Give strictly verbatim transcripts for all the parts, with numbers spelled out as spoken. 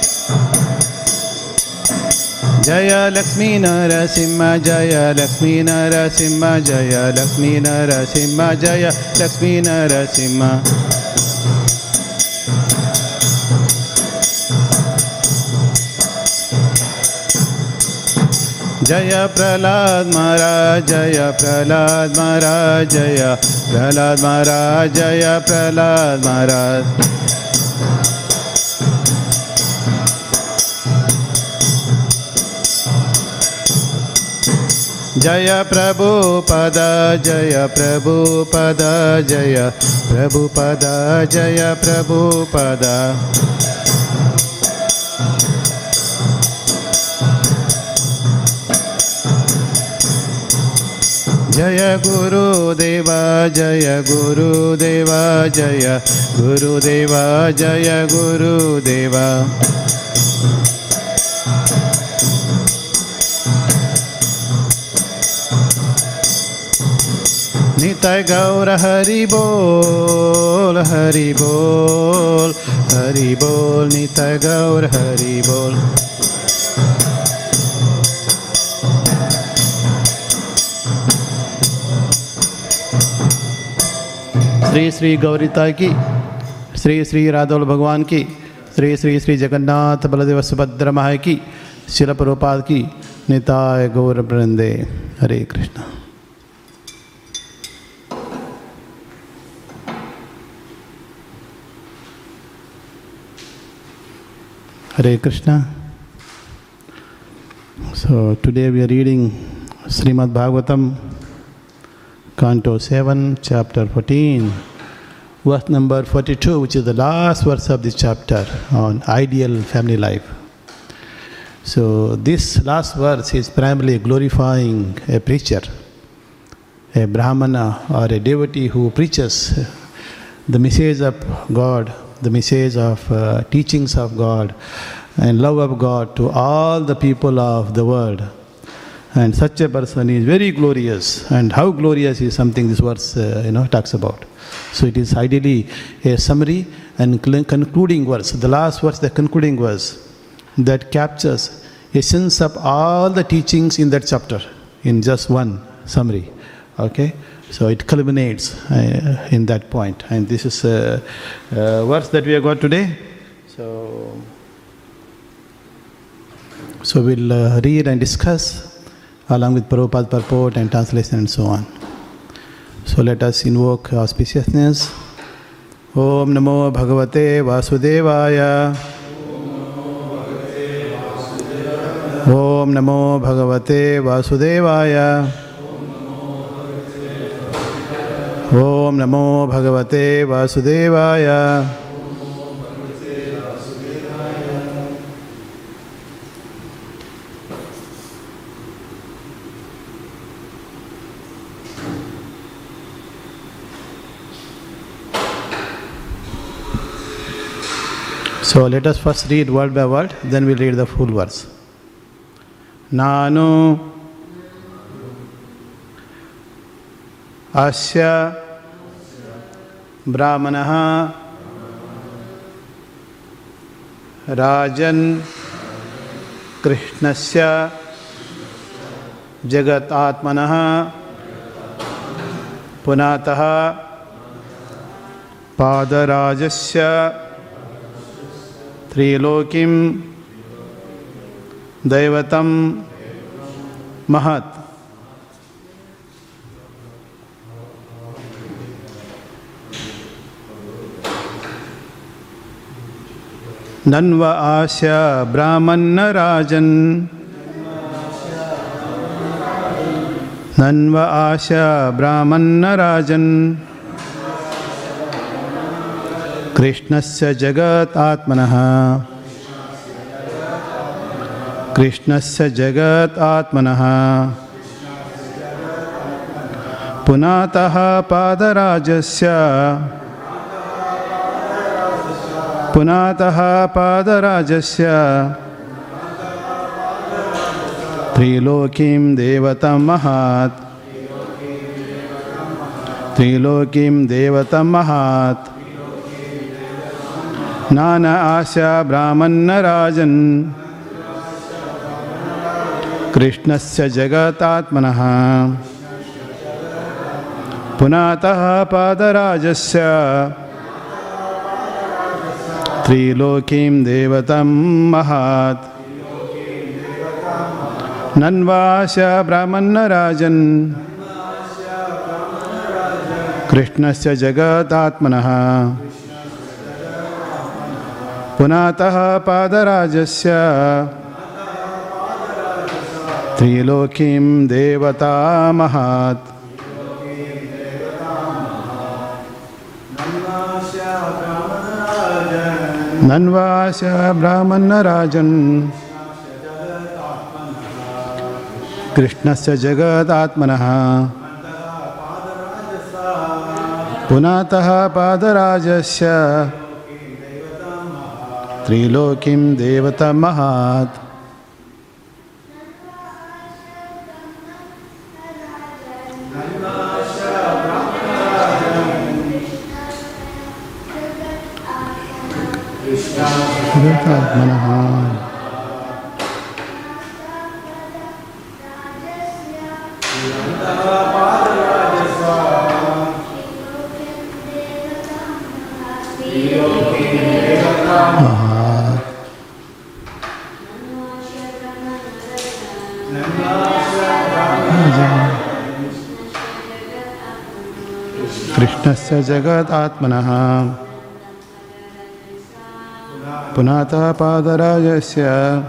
Jaya Lakshmi Narasimha, Jaya Lakshmi Narasimha, Jaya Lakshmi Narasimha, Jaya Lakshmi Narasimha. Jaya Prahlad Maharaj, Jaya Prahlad Maharaj, Jaya Prahlad Maharaj, Jaya Prahlad Maharaj. Jaya Prabhupada, Jaya Prabhupada, Jaya Prabhupada, Jaya Prabhupada. Jaya Guru Deva, Jaya Guru Deva, Jaya Guru Deva, Jaya Guru Deva. Nitai Gaura Hari Bol, Hari Bol, Hari Bol, Nitai Gaura Hari Bol. Shri Shri गौरीता की, श्री श्री राधोल भगवान की, श्री श्री श्री जगन्नाथ बलदेव सुभद्रा माय की, शिल प्रभुपाद की, निताय गौर वृंदे। हरे Krishna. Hare Krishna. So today we are reading Srimad Bhagavatam, Canto seven, Chapter fourteen, verse number forty-two, which is the last verse of this chapter on ideal family life. So this last verse is primarily glorifying a preacher, a Brahmana or a devotee who preaches the message of God, the message of uh, teachings of God and love of God to all the people of the world. And such a person is very glorious. And how glorious is something this verse uh, you know talks about. So it is ideally a summary and concluding verse. The last verse, the concluding verse, that captures essence of all the teachings in that chapter in just one summary. Okay, so it culminates uh, in that point. And this is a, a verse that we have got today. So, so we'll uh, read and discuss along with Prabhupada purport and translation and so on. So let us invoke auspiciousness. Om Namo Bhagavate Vasudevaya. Om Namo Bhagavate Vasudevaya. Om Namo Bhagavate Vasudevaya. So let us first read word by word, then we'll read the full verse. Nanu asya brahmanaha rajan krishnasya jagat atmanaha punataha padarajasya Trilokim Daivatam Mahat. Nanva Asya Brahmana Rajan. Nanva Asya Brahmana Rajan. Krishnasya Jagat Atmanaha. Krishnasya Jagat Atmanaha. Punataha Padarajasya. Punataha Padarajasya. Trilokim Devatam Mahat. Trilokim Devatam Mahat. Nana Asya Brahmana Rajan Krishnasya Jagatatmanaha Punataha Padarajasya Trilokim Devatam Mahat Nanvasya Brahmana Rajan Krishnasya Jagatatmanaha Punataha Padarajasya Trilokim Devata Mahat Nanvasya Brahmana Rajan Krishnasya Jagatatmanaha Punataha Padarajasya Trilokim Devata Mahat. Jagatatmanaha Krishnasya Jagatatmanaha Punataha Padarajasya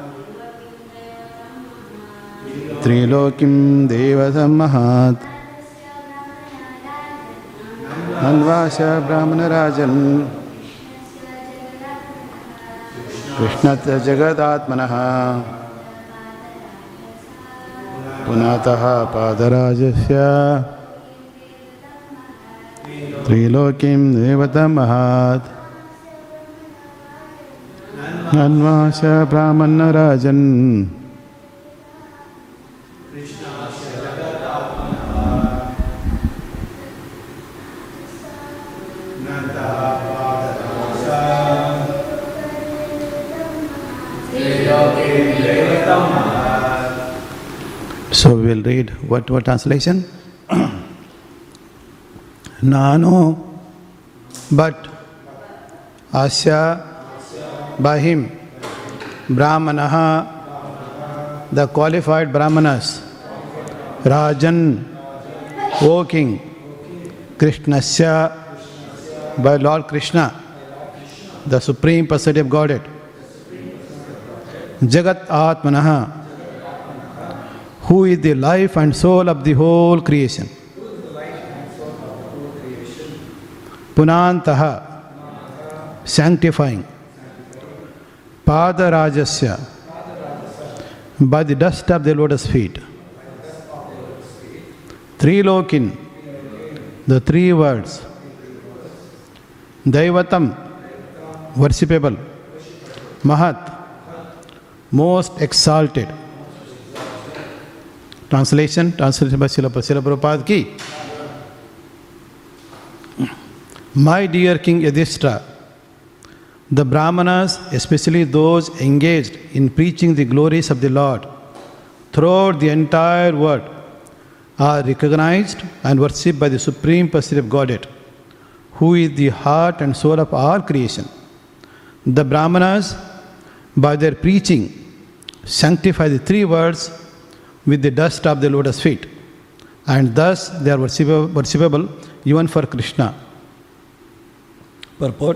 Trilokim Devatam Mahat Nanvasya Brahmana Rajan Krishnasya Jagatatmanaha Punataha Padarajasya Trilokim Devatam Mahat Nanvasya Brahmana Rajan So we will read what, what translation? Nano, but Asya, by him, Brahmanaha, the qualified Brahmanas, Rajan, O King, Krishnasya, by Lord Krishna, the Supreme Personality of Godhead, Jagat Atmanaha, who is the life and soul of the whole creation. Punantaha, sanctifying. Padarajasya, by the dust of the lotus feet. Trilokin, the three words. Daivatam, worshipable. Mahat, most exalted. Translation, translation by Srila Prabhupada ki. My dear King Yudhishthira, the Brahmanas, especially those engaged in preaching the glories of the Lord throughout the entire world, are recognized and worshipped by the Supreme Personality of Godhead, who is the heart and soul of all creation. The Brahmanas, by their preaching, sanctify the three words with the dust of the lotus feet, and thus they are worshipable, worshipable even for Krishna. Purport.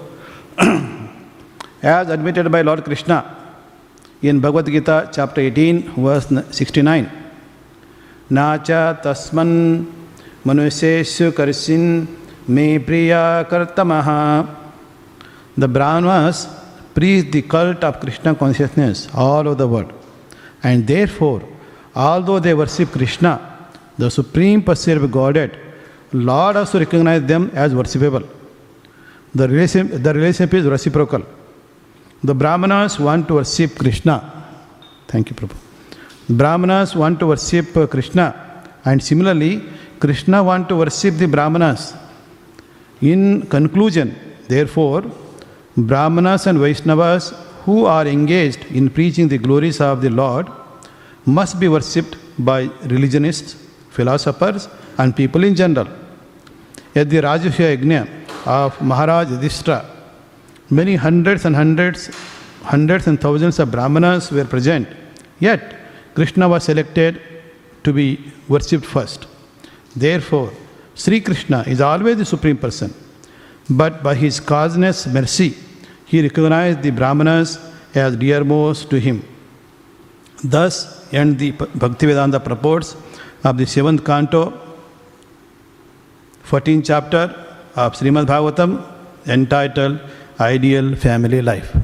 As admitted by Lord Krishna in Bhagavad Gita chapter eighteen verse sixty-nine, Nacha tasman manuseshu karsin me priya kartamaha. The Brahmanas preach the cult of Krishna consciousness all over the world, and therefore, although they worship Krishna, the Supreme Personality of Godhead, Lord also recognizes them as worshipable. The relationship, the relationship is reciprocal. The Brahmanas want to worship Krishna. Thank you, Prabhu. The Brahmanas want to worship Krishna, and similarly, Krishna want to worship the Brahmanas. In conclusion, therefore, Brahmanas and Vaishnavas who are engaged in preaching the glories of the Lord must be worshipped by religionists, philosophers, and people in general. At the Rajasuya Yajna of Maharaj Yudhishthira, many hundreds and hundreds, hundreds and thousands of Brahmanas were present. Yet, Krishna was selected to be worshipped first. Therefore, Sri Krishna is always the Supreme Person. But by his causeless mercy, he recognized the Brahmanas as dearmost to him. Thus end the Bhaktivedanta purports of the seventh canto, fourteenth chapter of Srimad Bhagavatam, entitled Ideal Family Life.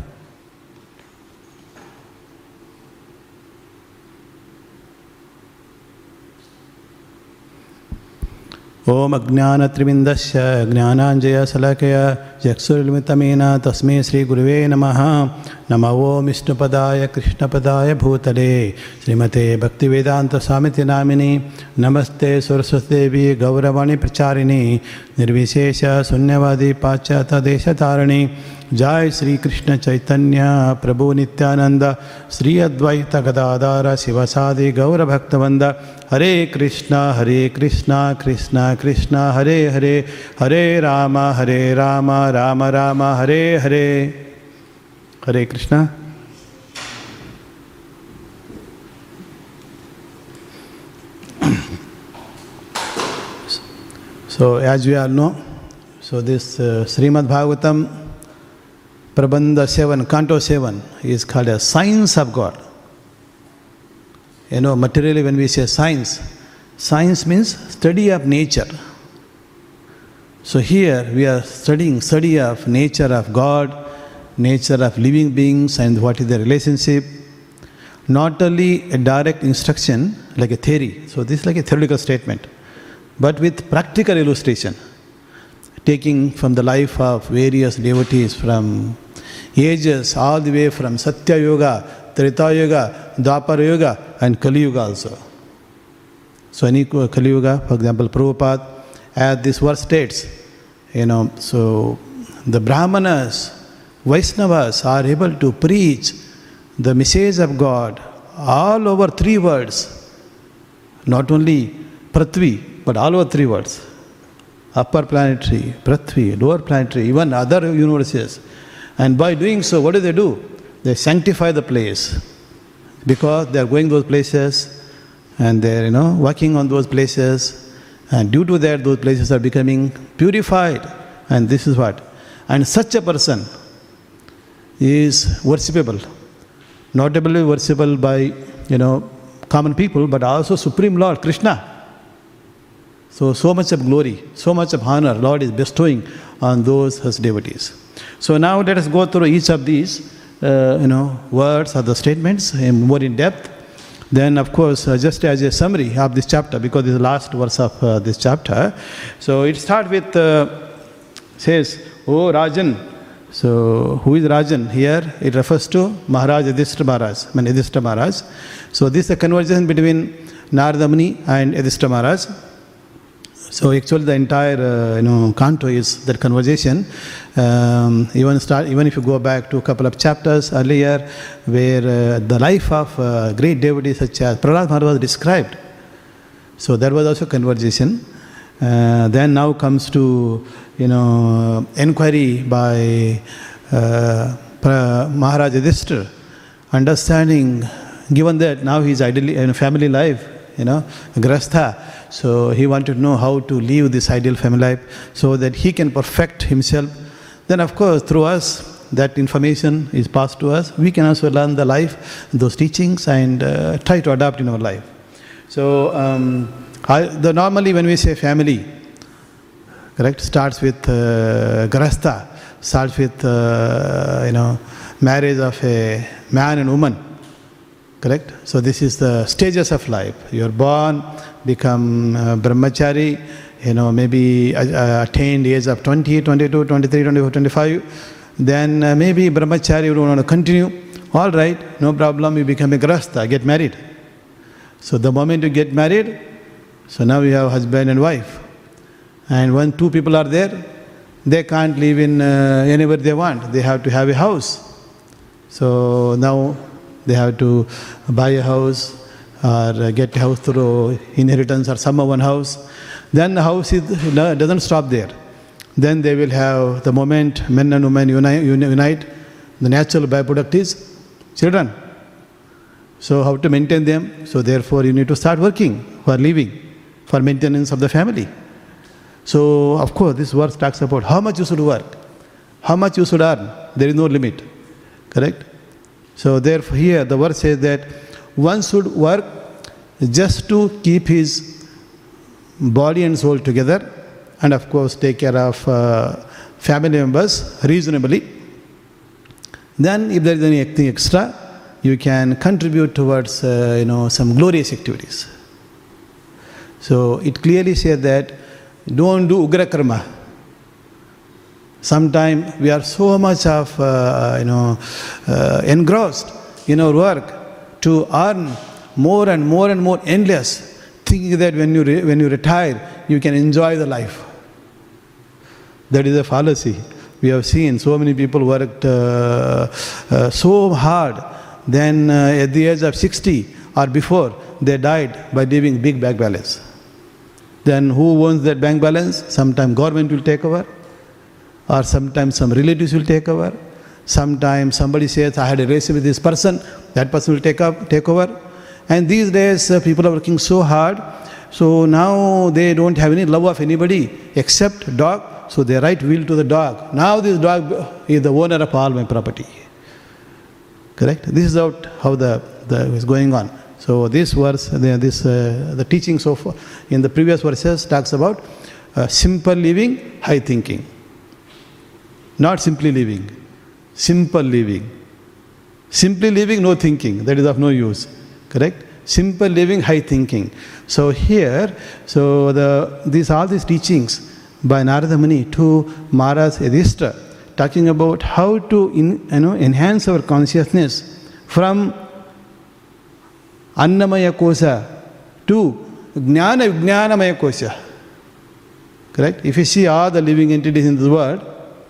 Om Ajnana Trivindasya Jnananjaya Salakaya Jaksurlimitamena Tasme Sri Guruve Namaha Namo Om Vishnupadaya Krishnapadaya Bhutale Srimate Bhaktivedanta Samiti Namini Namaste Saraswati Devi Gauravani Pracharini Nirvishesha Sunyavadi Pachata Desha Tarani Jai Sri Krishna Chaitanya Prabhu Nityananda Sri Advaita Gadadara Sivasadi Gaura Bhaktavanda Hare Krishna Hare Krishna Krishna Krishna Hare Hare Hare Rama Hare Rama Rama Rama Hare Hare. Hare Krishna. So as we all know, so this uh, Srimad Bhagavatam Prabandha seven, Canto seven is called a science of God. You know, materially when we say science, science means study of nature. So here we are studying study of nature of God, nature of living beings and what is the relationship. Not only a direct instruction like a theory, so this is like a theoretical statement, but with practical illustration, taking from the life of various devotees from ages all the way from Satya Yoga, Treta Yoga, Dwapara Yoga and Kali Yuga also. So any Kali Yuga, for example, Prabhupada, as this verse states, you know, so the Brahmanas, Vaishnavas are able to preach the message of God all over three worlds, not only Prithvi, but all over three worlds. Upper planetary, Prithvi, lower planetary, even other universes. And by doing so, what do they do? They sanctify the place because they are going those places and they are, you know, working on those places, and due to that, those places are becoming purified. And this is what? And such a person is worshipable, notably worshipable by, you know, common people, but also Supreme Lord Krishna. So, so much of glory, so much of honor Lord is bestowing on those his devotees. So now let us go through each of these, uh, you know, words or the statements in more in depth. Then, of course, uh, just as a summary of this chapter, because this is the last verse of uh, this chapter. So it starts with, uh, says, O Rajan. So who is Rajan? Here it refers to Maharaj Yudhishthira Maharaj, I mean Yudhishthira Maharaj. So this is a conversation between Narada Muni and Yudhishthira Maharaj. So actually the entire uh, you know canto is that conversation. Um, even start even if you go back to a couple of chapters earlier, where uh, the life of uh, great devotees such as Prahlad Maharaj was described. So there was also conversation. Uh, then now comes to you know inquiry by uh, Maharaj Yudhishthira, understanding given that now he is ideally in a family life, you know, grastha. So he wanted to know how to live this ideal family life so that he can perfect himself. Then of course through us that information is passed to us. We can also learn the life, those teachings, and uh, try to adapt in our life. So um, I, the, normally when we say family, correct, starts with uh, grastha, starts with uh, you know marriage of a man and woman. Correct? So this is the stages of life. You are born, become uh, brahmachari, you know, maybe uh, attained age of twenty, twenty-two, twenty-three, twenty-four, twenty-five. Then uh, maybe brahmachari, you don't want to continue. All right, no problem, you become a grastha, get married. So the moment you get married, so now you have husband and wife. And when two people are there, They can't live in uh, anywhere they want. They have to have a house. So now they have to buy a house or get a house through inheritance or some one house. Then the house is, doesn't stop there. Then they will have the moment men and women unite, unite the natural byproduct is children. So how to maintain them? So therefore you need to start working for living, for maintenance of the family. So of course this verse talks about how much you should work, how much you should earn. There is no limit. Correct? So therefore here the verse says that one should work just to keep his body and soul together, and of course take care of uh, family members reasonably. Then if there is anything extra, you can contribute towards uh, you know, some glorious activities. So it clearly says that don't do ugra karma. Sometimes we are so much of uh, you know uh, engrossed in our work to earn more and more and more endless, thinking that when you re- when you retire you can enjoy the life. That is a fallacy. We have seen so many people worked uh, uh, so hard, then uh, at the age of sixty or before they died by leaving big bank balance. Then who owns that bank balance? Sometimes government will take over, or sometimes some relatives will take over. Sometimes somebody says, I had a relationship with this person, that person will take up, take over. And these days uh, people are working so hard, so now they don't have any love of anybody except dog, so they write will to the dog. Now this dog is the owner of all my property. Correct? This is out how the, the is going on. So this verse, the, this, uh, the teaching so far in the previous verses talks about uh, simple living, high thinking. Not simply living, simple living. Simply living, no thinking, that is of no use. Correct? Simple living, high thinking. So here, so the these all these teachings by Narada Muni to Maharaj Yudhishthira, talking about how to in, you know, enhance our consciousness from Annamaya Kosha to Jnana Vijnanamaya Kosha. Correct? If you see all the living entities in this world,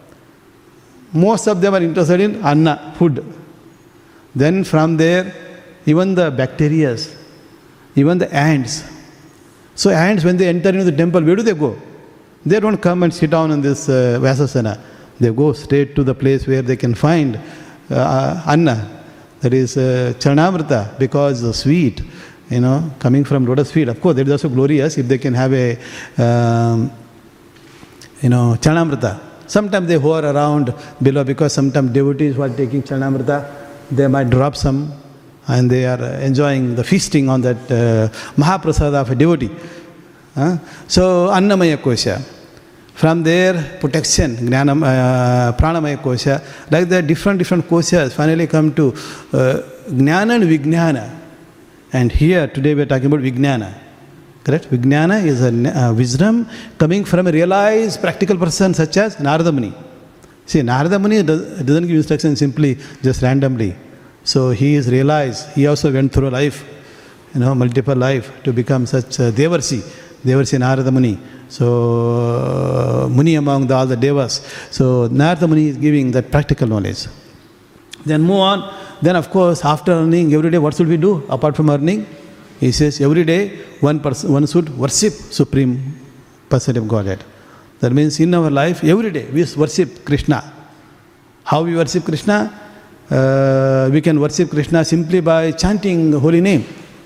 most of them are interested in Anna, food. Then from there, even the bacteria, even the ants. So ants, when they enter into the temple, where do they go? They don't come and sit down in this uh, Vyasasana. They go straight to the place where they can find uh, Anna. That is uh, Charanamrita, because the sweet, you know, coming from lotus feet. Of course, that is also glorious if they can have a, um, you know, Charanamrita. Sometimes they hover around below because sometimes devotees who are taking Charanamrita, they might drop some and they are enjoying the feasting on that uh, Mahaprasada of a devotee. Uh, so, Annamaya Kosha. From there, protection, Jnanam, uh, Pranamaya Kosha. Like that, different, different koshas finally come to uh, Jnana and Vijnana. And here, today we are talking about Vijnana. Correct? Vijnana is a uh, wisdom coming from a realized practical person such as Narada Muni. See, Narada Muni does, doesn't give instructions simply, just randomly. So he is realized, he also went through life, you know, multiple life to become such a Devarsi, Devarsi Narada Muni. So, uh, Muni among the, all the Devas. So, Narada Muni is giving that practical knowledge. Then move on. Then of course, after earning, every day what should we do apart from earning? He says, every day one person, one should worship Supreme Person of Godhead. That means in our life, every day we worship Krishna. How we worship Krishna? Uh, we can worship Krishna simply by chanting holy name.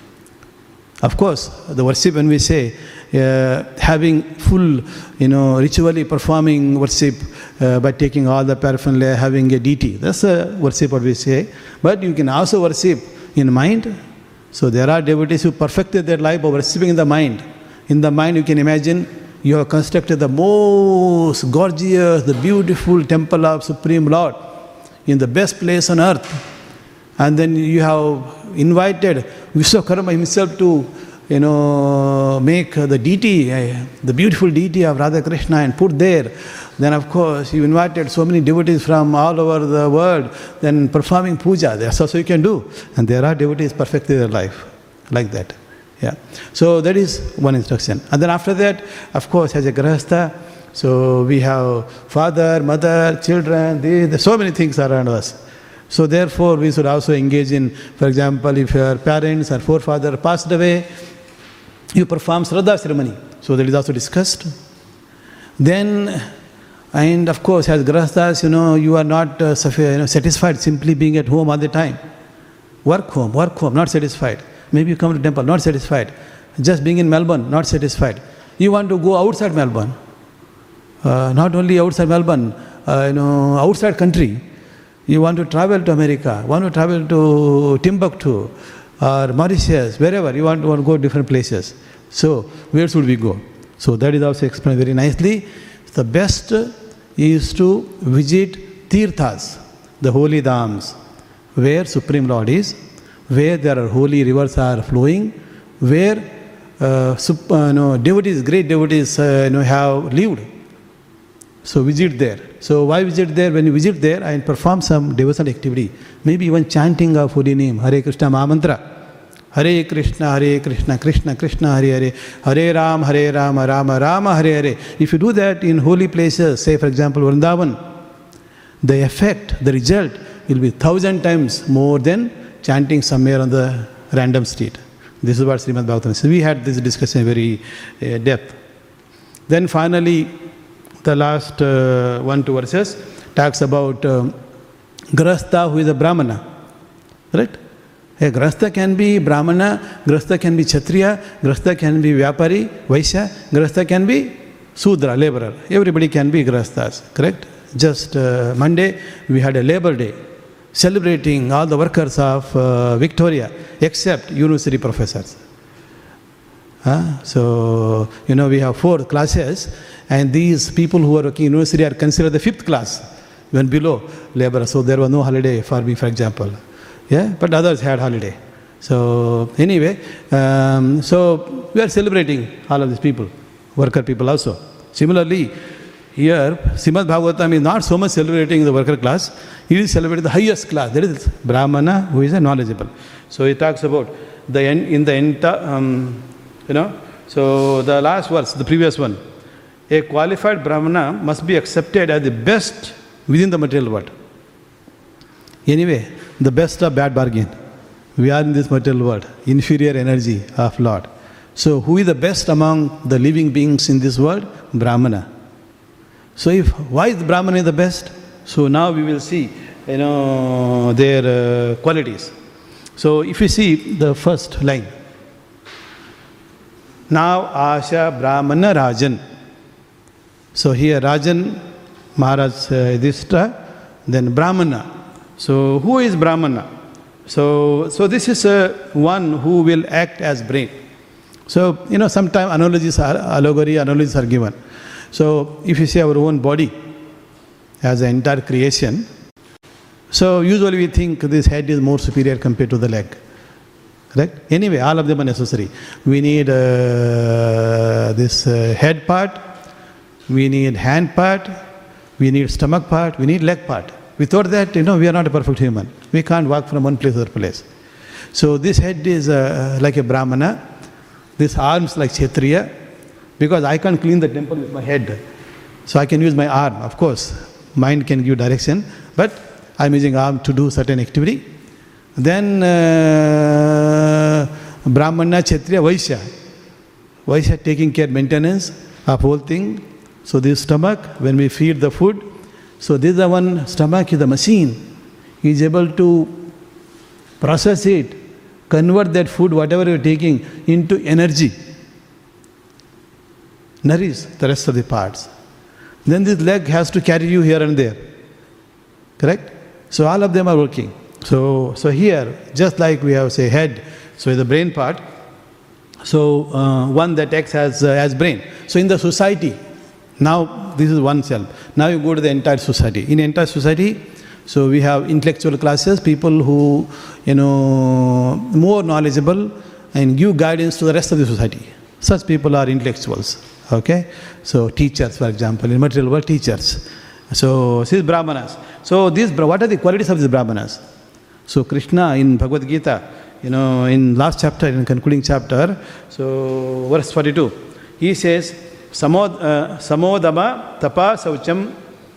Of course, the worship when we say, uh, having full, you know, ritually performing worship uh, by taking all the paraphernalia, having a deity. That's a worship what we say. But you can also worship in mind. So there are devotees who perfected their life by worshipping in the mind. In the mind you can imagine you have constructed the most gorgeous, the beautiful temple of Supreme Lord in the best place on earth. And then you have invited Vishwakarma himself to, you know, make the deity, uh, the beautiful deity of Radha Krishna and put there. Then of course you invited so many devotees from all over the world, then performing puja. That's also you can do. And there are devotees perfecting their life like that. Yeah. So that is one instruction. And then after that, of course, as a grahastha, So we have father, mother, children, they, they, so many things around us. So therefore we should also engage in, for example, if your parents or forefather passed away, you perform Shraddha ceremony. So that is also discussed. Then, and of course, as Grahasthas, you know, you are not uh, you know, satisfied simply being at home all the time. Work home, work home, not satisfied. Maybe you come to temple, not satisfied. Just being in Melbourne, not satisfied. You want to go outside Melbourne. Uh, not only outside Melbourne, uh, you know, outside country. You want to travel to America, want to travel to Timbuktu or Mauritius, wherever. You want to, want to go to different places. So, where should we go? So, that is also explained very nicely. The best is to visit Tirthas, the holy dhams, where Supreme Lord is, where there are holy rivers are flowing, where uh, sup, uh, no, devotees, great devotees uh, you know, have lived. So visit there. So why visit there? When you visit there and perform some devotional activity, maybe even chanting of holy name, Hare Krishna Mahamantra, Hare Krishna, Hare Krishna, Krishna Krishna, Hare Hare, Hare Ram, Hare Rama, Rama Rama, Hare Hare. If you do that in holy places, say for example Vrindavan, the effect, the result will be thousand times more than chanting somewhere on the random street. This is what Srimad Bhagavatam says. We had this discussion in very uh, depth. Then finally, the last uh, one, two verses talks about um, Grahastha, who is a Brahmana. Right? A Grahastha can be Brahmana, Grahastha can be Kshatriya, Grahastha can be Vyapari, Vaishya, Grahastha can be Sudra, laborer. Everybody can be Grahasthas. Correct? Just uh, Monday, we had a Labor Day, celebrating all the workers of uh, Victoria, except university professors. Uh, so, you know, we have four classes, and these people who are working in university are considered the fifth class, when below labor. So there was no holiday for me, for example. Yeah, but others had holiday. So anyway, um, so we are celebrating all of these people, worker people also. Similarly, here, Srimad Bhagavatam is not so much celebrating the worker class, it is celebrating the highest class, that is Brahmana, who is a knowledgeable. So he talks about the end, in the entire, um, you know, so the last verse, the previous one, a qualified Brahmana must be accepted as the best within the material world. Anyway, the best of bad bargain. We are in this material world, inferior energy of Lord. So who is the best among the living beings in this world? Brahmana. So if, why is the Brahmana the best? So now we will see, you know, their uh, qualities. So if you see the first line, now Asha Brahmana Rajan. So here Rajan, Maharaj uh, Yudhishthira, then Brahmana. So who is Brahmana? So, so this is uh, one who will act as brain. So, you know, sometimes analogies are, allegory analogies are given. So if you see our own body as an entire creation, so usually we think this head is more superior compared to the leg. Correct? Anyway, all of them are necessary. We need uh, this uh, head part, we need hand part, we need stomach part, we need leg part. Without that, you know, we are not a perfect human. We can't walk from one place to other place. So this head is uh, like a Brahmana, this arms like Kshatriya, because I can't clean the temple with my head. So I can use my arm, of course. Mind can give direction, but I'm using arm to do certain activity. Then uh, Brahmana, Kshatriya, Vaishya. Vaishya taking care, maintenance of whole thing. So this stomach, when we feed the food, so this is the one, stomach is the machine. He is able to process it, convert that food, whatever you are taking, into energy. Nourish the rest of the parts. Then this leg has to carry you here and there. Correct? So all of them are working. So, so here, just like we have say head, so the brain part, so uh, one that acts as, uh, as brain. So in the society, now this is one cell. Now you go to the entire society. In entire society, so we have intellectual classes, people who, you know, more knowledgeable and give guidance to the rest of the society. Such people are intellectuals. Okay? So teachers, for example, in material world, teachers. So these Brahmanas. So these, what are the qualities of these Brahmanas? So Krishna in Bhagavad Gita, you know, in last chapter, in concluding chapter, so verse forty-two, he says, Samod, uh, Samodama Tapa Saucham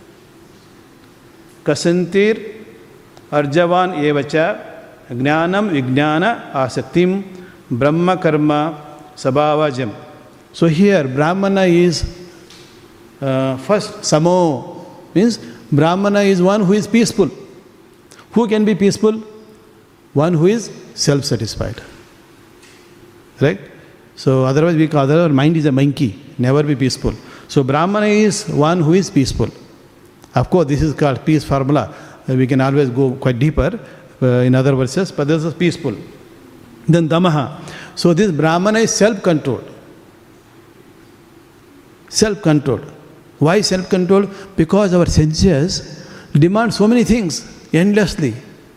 Kasantir Arjavan Evacha Gnanam Vignana Asaktim Brahma Karma Sabhavajam. So here Brahmana is uh, first Samo means Brahmana is one who is peaceful. Who can be peaceful? One who is self-satisfied. Right? So otherwise we call our mind is a monkey, never be peaceful. So Brahmana is one who is peaceful. Of course this is called peace formula. We can always go quite deeper uh, in other verses, but this is peaceful. Then Damaha. So this Brahmana is self-controlled. Self-controlled. Why self-controlled? Because our senses demand so many things endlessly.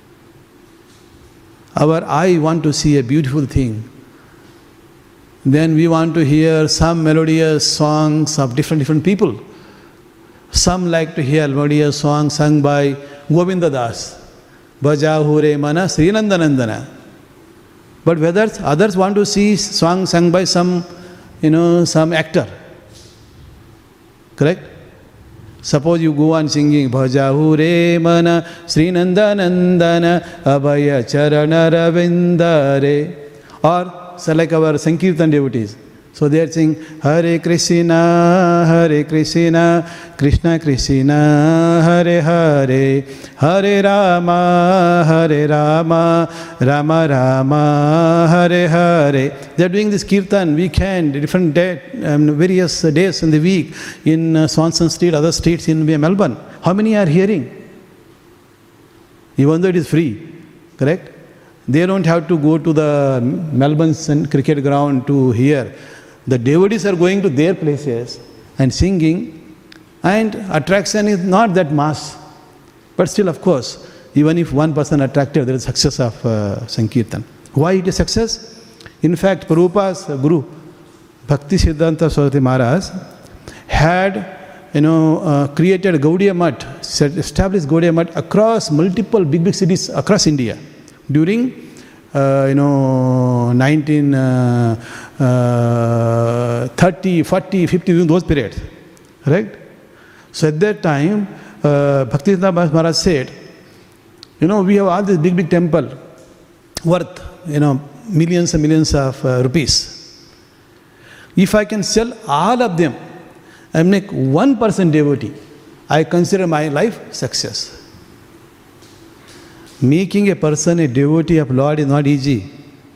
Our eye wants to see a beautiful thing. Then we want to hear some melodious songs of different different people. Some like to hear melodious songs sung by Govinda Das. Bhajahure mana Sri Nandanandana. But whether others want to see songs sung by some, you know, some actor. Correct? Suppose you go on singing Bhajahure mana Sri Nandanandana Abhaya Charana Ravindare, or so like our Sankirtan devotees. So they are saying Hare Krishna, Hare Krishna, Krishna Krishna, Hare Hare, Hare Rama, Hare Rama, Rama Rama, Hare Hare. They are doing this kirtan weekend, different day, um, various days in the week in uh, Swanson Street, other streets in Melbourne. How many are hearing? Even though it is free, correct? They don't have to go to the Melbourne cricket ground to hear. The devotees are going to their places and singing, and attraction is not that mass. But still, of course, even if one person attracted, there is success of uh, Sankirtan. Why it is success? In fact, Prabhupada's guru, Bhakti Siddhanta Saraswati Maharaj, had you know, uh, created Gaudiya Math, established Gaudiya Math across multiple big, big cities across India. During, uh, you know, nineteen thirty, forty, fifty, those periods, right? So at that time, uh, Bhaktisiddhanta Maharaj said, you know, we have all this big, big temple worth, you know, millions and millions of uh, rupees. If I can sell all of them and make one person devotee, I consider my life success. Making a person a devotee of Lord is not easy.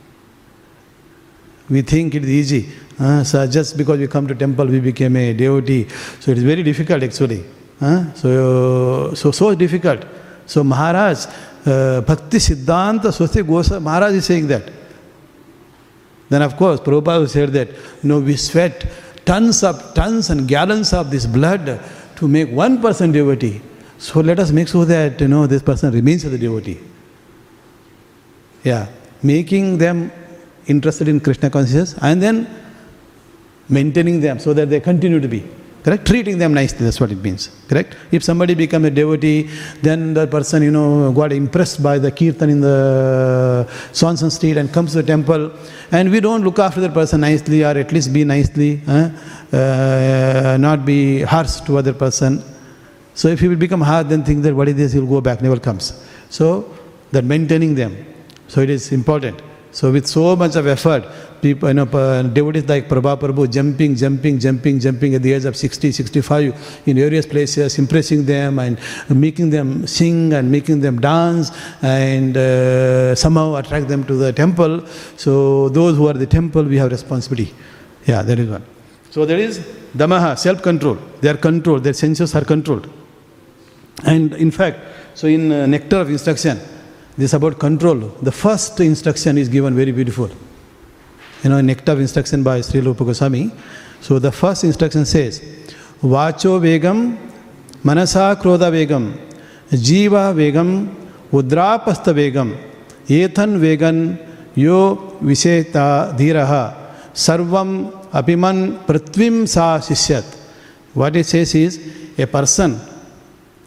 We think it is easy. Uh, so just because we come to temple, we became a devotee. So it is very difficult actually. Uh, so, so, so difficult. So Maharaj, uh, Bhakti Siddhanta Saraswati Goswami Maharaj is saying that. Then of course, Prabhupada said that, you know, we sweat tons of, tons and gallons of this blood to make one person devotee. So let us make sure that, you know, this person remains as a devotee. Yeah, making them interested in Krishna consciousness and then maintaining them so that they continue to be. Correct? Treating them nicely, that's what it means. Correct? If somebody becomes a devotee, then the person, you know, got impressed by the kirtan in the Swanson Street and comes to the temple, and we don't look after that person nicely, or at least be nicely, uh, uh, not be harsh to other person. So if he will become hard, then think that what is this, he will go back, never comes. So that maintaining them. So it is important. So with so much of effort, people, you know, devotees like Prabha Prabhu jumping, jumping, jumping, jumping at the age of sixty, sixty-five in various places, impressing them and making them sing and making them dance and uh, somehow attract them to the temple. So those who are the temple, we have responsibility. Yeah, there is one. So there is Damaha, self-control. They are controlled, their senses are controlled. And in fact, so in uh, Nectar of Instruction, this is about control. The first instruction is given very beautiful. You know, Nectar of Instruction by Sri Rupa Goswami. So the first instruction says, Vacho Vegam, Manasa Krodha Vegam, Jiva Vegam, Udrapastha Vegam, Ethan Vegan, Yo Visheta Dhiraha, Sarvam Apiman Pratvim Sa Sishyat. What it says is, a person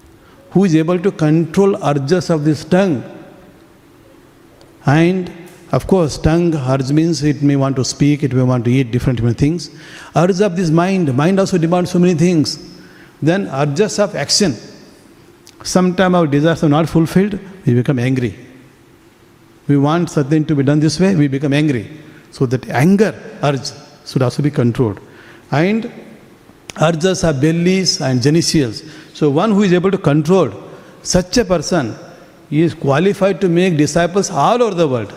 who is able to control urges of this tongue and Of course, tongue, urge means it may want to speak, it may want to eat different, different things. Urge of this mind, mind also demands so many things. Then urges of action. Sometimes our desires are not fulfilled, we become angry. We want something to be done this way, we become angry. So that anger, urge, should also be controlled. And urges are bellies and genitals. So one who is able to control such a person is qualified to make disciples all over the world.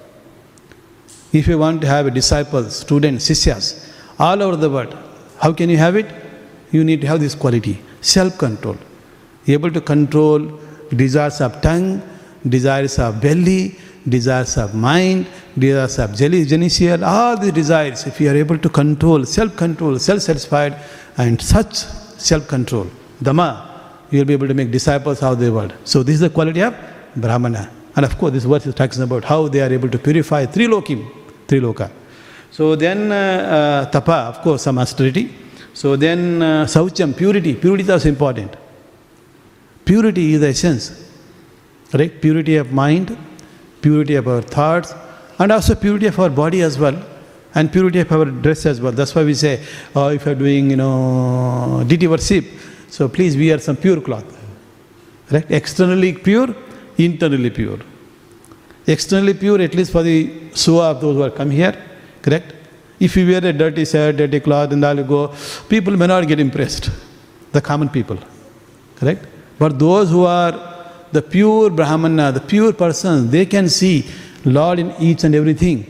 If you want to have a disciple, student, sishyas, all over the world, how can you have it? You need to have this quality, self-control. Able to control desires of tongue, desires of belly, desires of mind, desires of genital, all the desires, if you are able to control, self-control, self-satisfied, and such self-control, Dhamma, you will be able to make disciples of the world. So this is the quality of Brahmana. And of course, this verse is talking about how they are able to purify three lokim, three loka. So then uh, uh, tapa, of course, some austerity. So then uh, saucham, purity. Purity is also important. Purity is the essence. Right? Purity of mind, purity of our thoughts, and also purity of our body as well, and purity of our dress as well. That's why we say, oh, if you are doing, you know, deity worship, so please wear some pure cloth. Right? Externally pure, internally pure. Externally pure, at least for the suha of those who are come here, correct? If you wear a dirty shirt, dirty cloth, and all you go, people may not get impressed, the common people, correct? But those who are the pure Brahmana, the pure persons, they can see Lord in each and everything.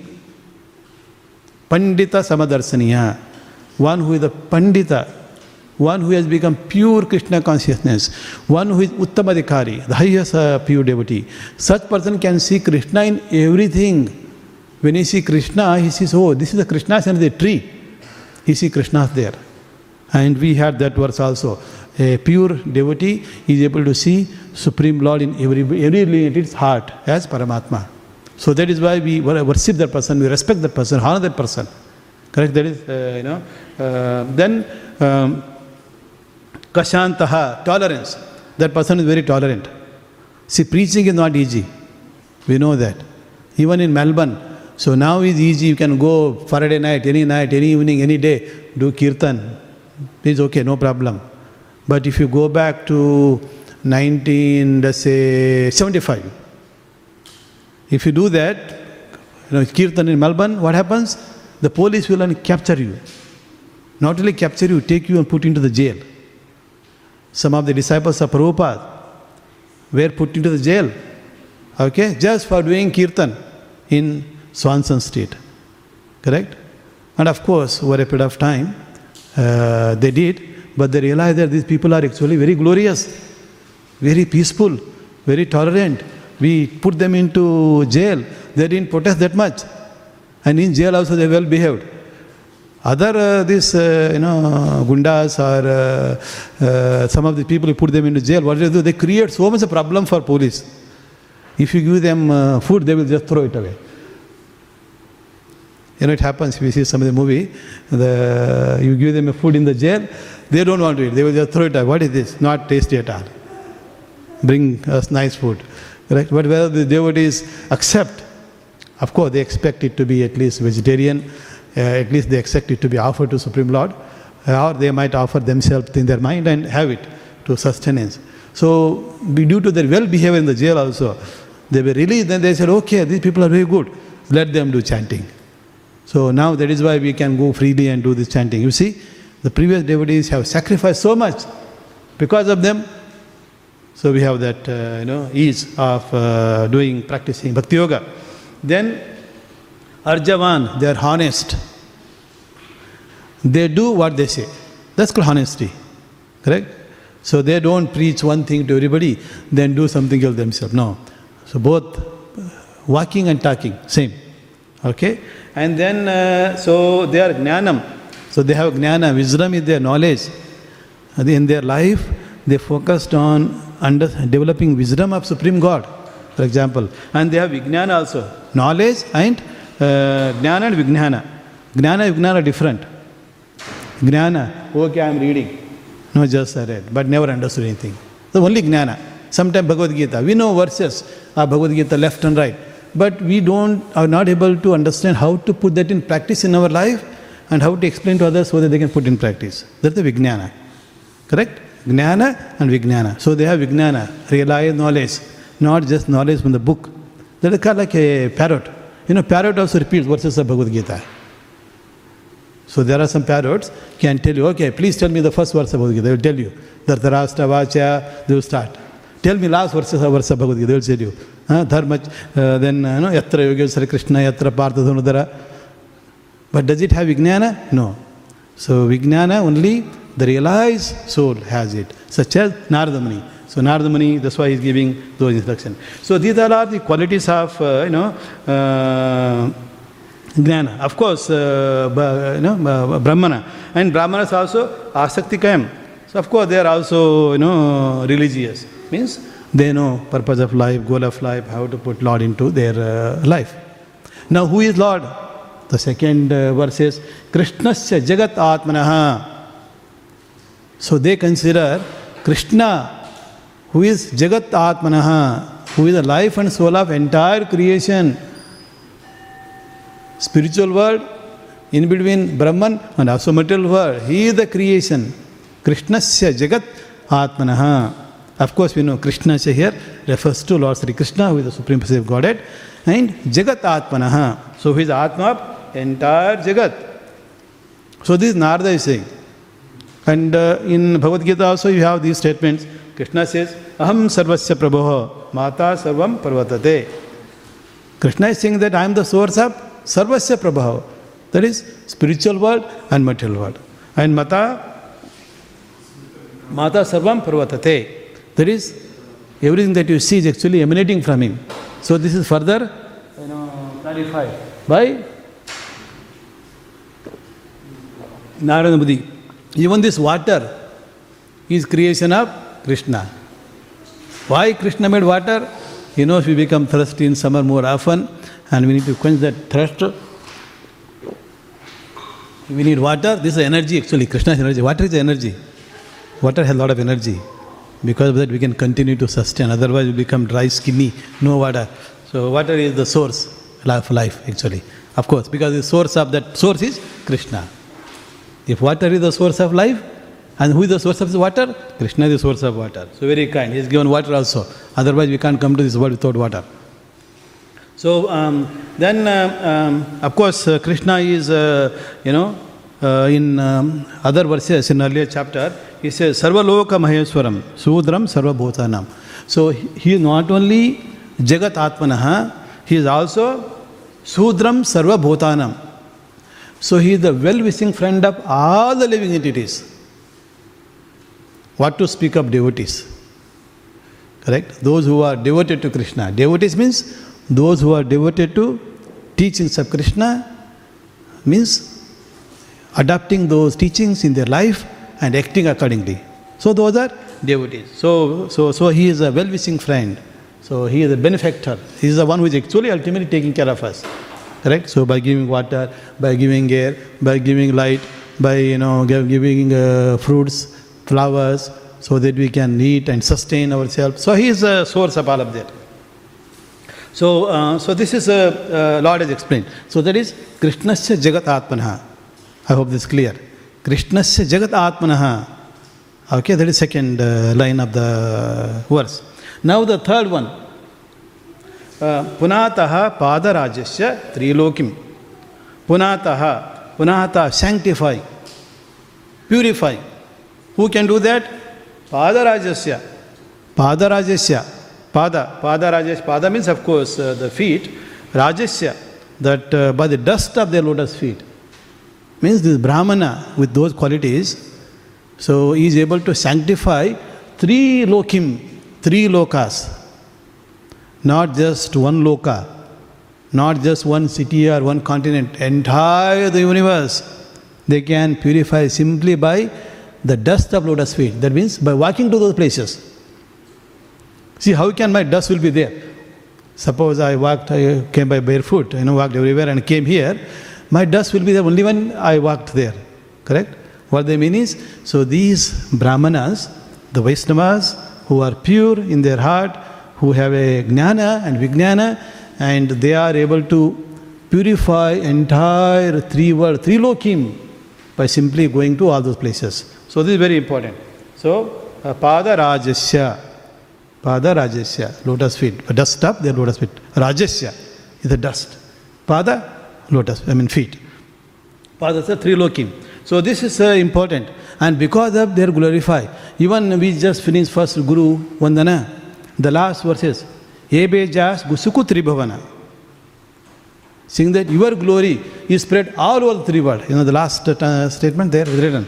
Pandita Samadarshaniya, one who is the Pandita, one who has become pure Krishna consciousness, one who is Uttamadikari, the highest uh, pure devotee. Such person can see Krishna in everything. When he sees Krishna, he sees, oh, this is the Krishna and the tree. He sees Krishna there. And we had that verse also. A pure devotee is able to see Supreme Lord in every, every in its heart as Paramatma. So that is why we worship that person, we respect that person, honor that person. Correct? That is, uh, you know. Uh, then, um, Kashantaha, tolerance. That person is very tolerant. See, preaching is not easy. We know that. Even in Melbourne. So now is easy. You can go Friday night, any night, any evening, any day, do kirtan. It's okay, no problem. But if you go back to nineteen, let's say, seventy-five, if you do that, you know, kirtan in Melbourne, what happens? The police will only capture you. Not only capture you, take you and put you into the jail. Some of the disciples of Prabhupada were put into the jail, okay, just for doing kirtan in Swanson Street. Correct? And of course, over a period of time, uh, they did. But they realized that these people are actually very glorious, very peaceful, very tolerant. We put them into jail. They didn't protest that much. And in jail also they well behaved. Other uh, this, uh, you know, gundas or uh, uh, some of the people who put them into jail, what do they do? They create so much a problem for police. If you give them uh, food, they will just throw it away. You know, it happens, we see some of the movie, the, you give them a food in the jail, they don't want to eat, they will just throw it away. What is this? Not tasty at all. Bring us nice food. Right? But whether the devotees accept, of course they expect it to be at least vegetarian, uh, at least they expect it to be offered to Supreme Lord, uh, or they might offer themselves in their mind and have it to sustenance. So, due to their well behavior in the jail also, they were released, then they said, okay, these people are very good, let them do chanting. So now that is why we can go freely and do this chanting. You see, the previous devotees have sacrificed so much because of them. So we have that, uh, you know, ease of uh, doing, practicing Bhakti Yoga. Then, Arjavan, they are honest. They do what they say. That's called honesty. Correct? So they don't preach one thing to everybody, then do something else themselves. No. So both walking and talking, same. Okay? And then, uh, so they are jnanam. So they have jnana, wisdom is their knowledge. In their life, they focused on under, developing wisdom of Supreme God, for example. And they have vijnana also. Knowledge and uh, jnana and vijnana. Jnana and vijnana are different. Jnana, okay, I am reading. No, just I read, but never understood anything. So only jnana. Sometimes Bhagavad Gita. We know verses of Bhagavad Gita left and right. but we don't are not able to understand how to put that in practice in our life and how to explain to others so that they can put in practice. That's the Vijnana. Correct? Jnana and Vijnana. So they have Vijnana, realized knowledge, not just knowledge from the book. That is kind of like a parrot. You know, parrot also repeats verses of Bhagavad Gita. So there are some parrots can tell you, okay, please tell me the first verse of Bhagavad Gita. They will tell you. Dhartarashtra Vacha, they will start. Tell me last verses of verse of Bhagavad Gita. They will tell you. Uh, dharma, uh, then, uh, no, Yatra Yogeshwara Krishna, Yatra Partha Dhanudhara. But does it have Vijnana? No. So Vijnana only the realized soul has it, such as Narada Muni. So Narada Muni, that's why he is giving those instructions. So these are the qualities of, uh, you know, uh, Jnana. Of course, uh, you know, Brahmana. And Brahmanas also Asaktikayam. So of course they are also, you know, religious. Means they know purpose of life, goal of life, how to put Lord into their uh, life. Now who is Lord? The second uh, verse is Krishnasya Jagat Atmanaha. So they consider Krishna, who is Jagat Atmanaha, who is the life and soul of entire creation. Spiritual world, in between Brahman and also material world. He is the creation. Krishnasya Jagat Atmanaha. Of course, we know Krishnasya here refers to Lord Sri Krishna, who is the Supreme Personality of Godhead, and Jagat Atmanaha. So, he is Atma of entire Jagat. So, this Narada is saying. And uh, in Bhagavad Gita also you have these statements. Krishna says, Aham Sarvasya Prabhoha, Mata Sarvam Parvatate. Krishna is saying that I am the source of Sarvasya Prabhoha. That is spiritual world and material world. And Mata, Mata Sarvam Parvatate. That is, everything that you see is actually emanating from him. So this is further, you know, clarified by Narada Muni. Even this water is creation of Krishna. Why Krishna made water? He knows we become thirsty in summer more often and we need to quench that thirst. We need water. This is energy actually. Krishna's energy. Water is energy. Water has a lot of energy. Because of that we can continue to sustain. Otherwise we become dry, skinny, no water. So water is the source of life actually. Of course, because the source of that source is Krishna. If water is the source of life, and who is the source of the water? Krishna is the source of water. So very kind. He has given water also. Otherwise we can't come to this world without water. So um, then, uh, um, of course, uh, Krishna is, uh, you know, uh, in um, other verses in earlier chapter, he says, Sarva Loka Maheswaram, Sudram Sarva Bhutanam. So he is not only Jagat Atmanaha, he is also Sudram Sarva Bhutanam. So he is the well-wishing friend of all the living entities. What to speak of devotees? Correct? Those who are devoted to Krishna. Devotees means those who are devoted to teachings of Krishna, means adopting those teachings in their life and acting accordingly. So those are devotees. So, so, so he is a well-wishing friend. So he is a benefactor. He is the one who is actually ultimately taking care of us. Correct? So by giving water, by giving air, by giving light, by you know giving uh, fruits, flowers, so that we can eat and sustain ourselves. So he is a source of all of that. So, uh, so this is uh, uh, Lord has explained. So that is Krishnasya Jagat Atmanaha. I hope this is clear. Krishnasya Jagat Atmanaha. Okay, that is second uh, line of the verse. Now the third one. Punataha Padarajasya Trilokim. Punataha, Punata, sanctify, purify. Who can do that? Padarajasya. Padarajasya. Pada. Padarajasya. Pada means, of course, uh, the feet. Rajasya, that uh, by the dust of their lotus feet. Means this Brahmana with those qualities, so he is able to sanctify three lokim, three lokas. Not just one loka, not just one city or one continent, entire the universe. They can purify simply by the dust of lotus feet. That means by walking to those places. See, how can my dust will be there? Suppose I walked, I came by barefoot, you know, walked everywhere and came here. My dust will be there only when I walked there. Correct? What they mean is, so these Brahmanas, the Vaishnavas, who are pure in their heart, who have a jnana and vijnana, and they are able to purify entire three world, three lokim, by simply going to all those places. So this is very important. So, uh, Pada Rajasya, Pada Rajasya, lotus feet. But dust up, their lotus feet. Rajasya is the dust. Pada, lotus, I mean feet. Pada is three lokim. So this is uh, important. And because of their glorify, even we just finished first Guru Vandana, the last verses, Ebe Jas Gusuku Tribhavana. Saying that your glory is spread all over the three world. You know the last uh, statement there is written.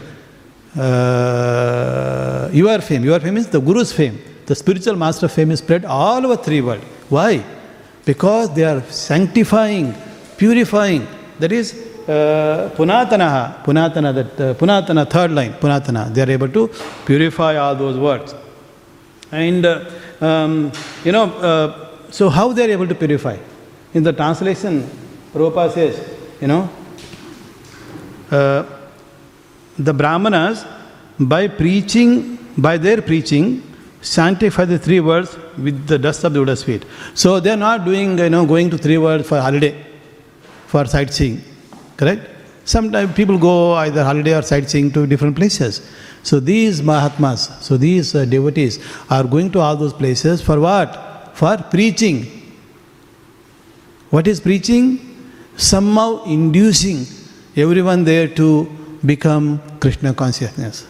Uh, your fame, your fame is the Guru's fame. The spiritual master fame is spread all over three world. Why? Because they are sanctifying, purifying. That is uh, Punatanaha, Punatana, that uh, Punatana, third line, Punatana. They are able to purify all those words. And uh, um, you know, uh, so how they are able to purify? In the translation, Prabhupada says, you know, uh, the Brahmanas, by preaching, by their preaching, sanctify the three worlds with the dust of the lotus feet. So they are not doing, you know, going to three worlds for holiday, for sightseeing, correct? Sometimes people go either holiday or sightseeing to different places. So these Mahatmas, so these uh, devotees are going to all those places for what? For preaching. What is preaching? Somehow inducing everyone there to become Krishna consciousness.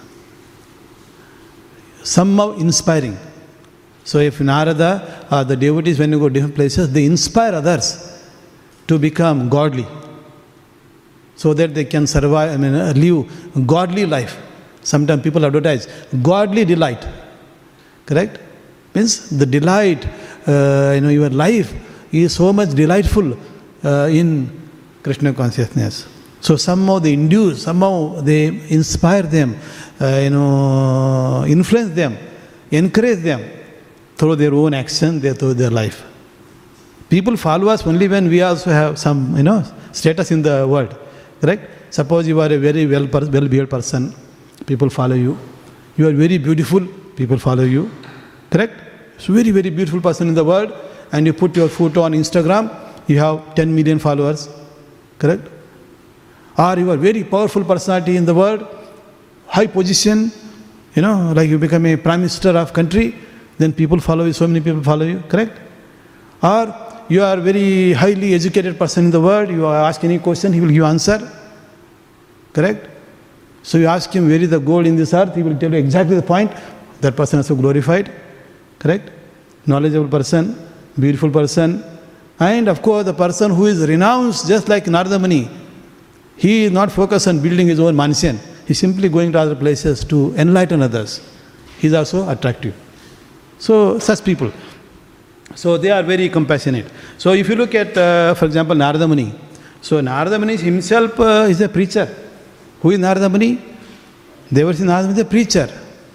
Somehow inspiring. So if Narada or the devotees, when you go to different places, they inspire others to become godly, so that they can survive, I mean, live godly life. Sometimes people advertise godly delight. Correct? Means the delight, uh, you know, your life is so much delightful uh, in Krishna consciousness. So somehow they induce, somehow they inspire them, uh, you know, influence them, encourage them through their own action, through their life. People follow us only when we also have some, you know, status in the world. Correct? Suppose you are a very well well-behaved person, people follow you. You are very beautiful, people follow you. Correct? So very, very beautiful person in the world, and you put your photo on Instagram, you have ten million followers. Correct? Or you are very powerful personality in the world, high position, you know, like you become a prime minister of country, then people follow you, so many people follow you. Correct? Or you are very highly educated person in the world, you ask any question, he will give answer. Correct? So you ask him, where is the gold in this earth? He will tell you exactly the point. That person is so glorified. Correct? Knowledgeable person, beautiful person. And of course, the person who is renounced, just like Narada Muni, he is not focused on building his own mansion. He is simply going to other places to enlighten others. He is also attractive. So, such people. So, they are very compassionate. So, if you look at, uh, for example, Narada Muni. So, Narada Muni himself uh, is a preacher. Who is Narada Muni? Devarsi Narada Muni is a preacher.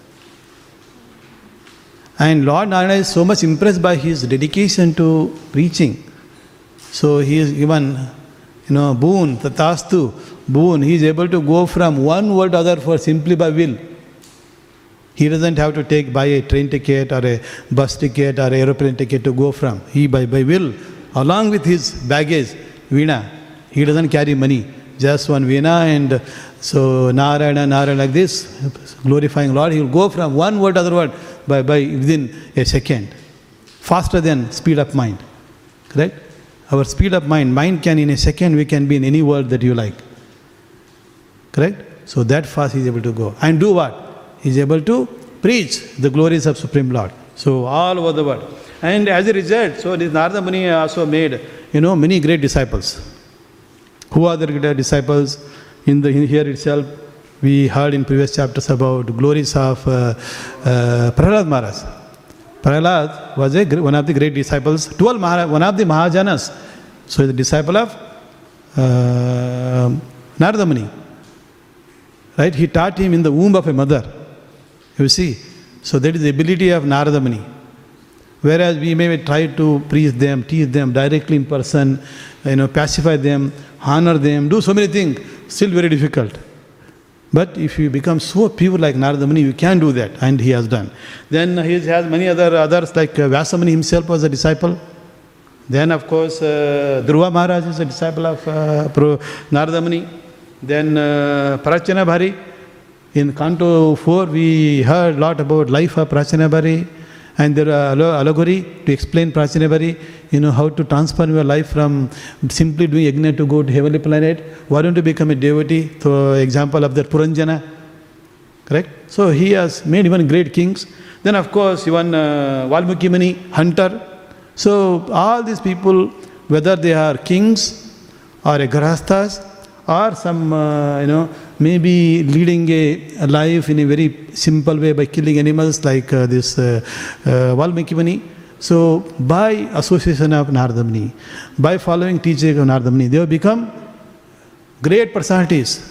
And Lord Narayana is so much impressed by his dedication to preaching. So, he is given, you know, boon, tatastu, boon. He is able to go from one world to other for simply by will. He doesn't have to take, buy a train ticket or a bus ticket or aeroplane ticket to go from. He, by, by will, along with his baggage, Veena, he doesn't carry money. Just one Veena, and so Narayana, Narayana like this, glorifying Lord. He will go from one word to other word by, by within a second. Faster than speed of mind. Correct? Our speed of mind, mind can in a second, we can be in any world that you like. Correct? So that fast he is able to go. And do what? He is able to preach the glories of Supreme Lord. So all over the world. And as a result, so this Narada Muni also made, you know, many great disciples. Who are the great disciples? In the in here itself, we heard in previous chapters about glories of uh, uh, Prahlad Maharaj. Prahlad was a, one of the great disciples, twelve Mahara, one of the Mahajanas. So he is a disciple of uh, Narada Muni. Right? He taught him in the womb of a mother. You see. So that is the ability of Narada Muni. Whereas we may try to preach them, teach them directly in person, you know, pacify them, honor them, do so many things, still very difficult. But if you become so pure like Narada Muni, you can do that, and he has done. Then he has many other others, like Vyasa Muni himself was a disciple. Then, of course, uh, Dhruva Maharaj is a disciple of uh, Pro Narada Muni. Then uh, Prachana Bhari. In Canto four, we heard a lot about life of Prachana Bhari. And there are allegory to explain Prachana Bhari, you know, how to transform your life from simply doing yajna to go to heavenly planet. Why don't you become a devotee? So, example of the Puranjana. Correct? So, he has made even great kings. Then, of course, even uh, Valmiki Muni, hunter. So, all these people, whether they are kings or a grahasthas or some, uh, you know, maybe leading a, a life in a very simple way by killing animals like uh, this uh, uh, Valmiki Muni. So, by association of Narada Muni, by following teaching of Narada Muni, they have become great personalities.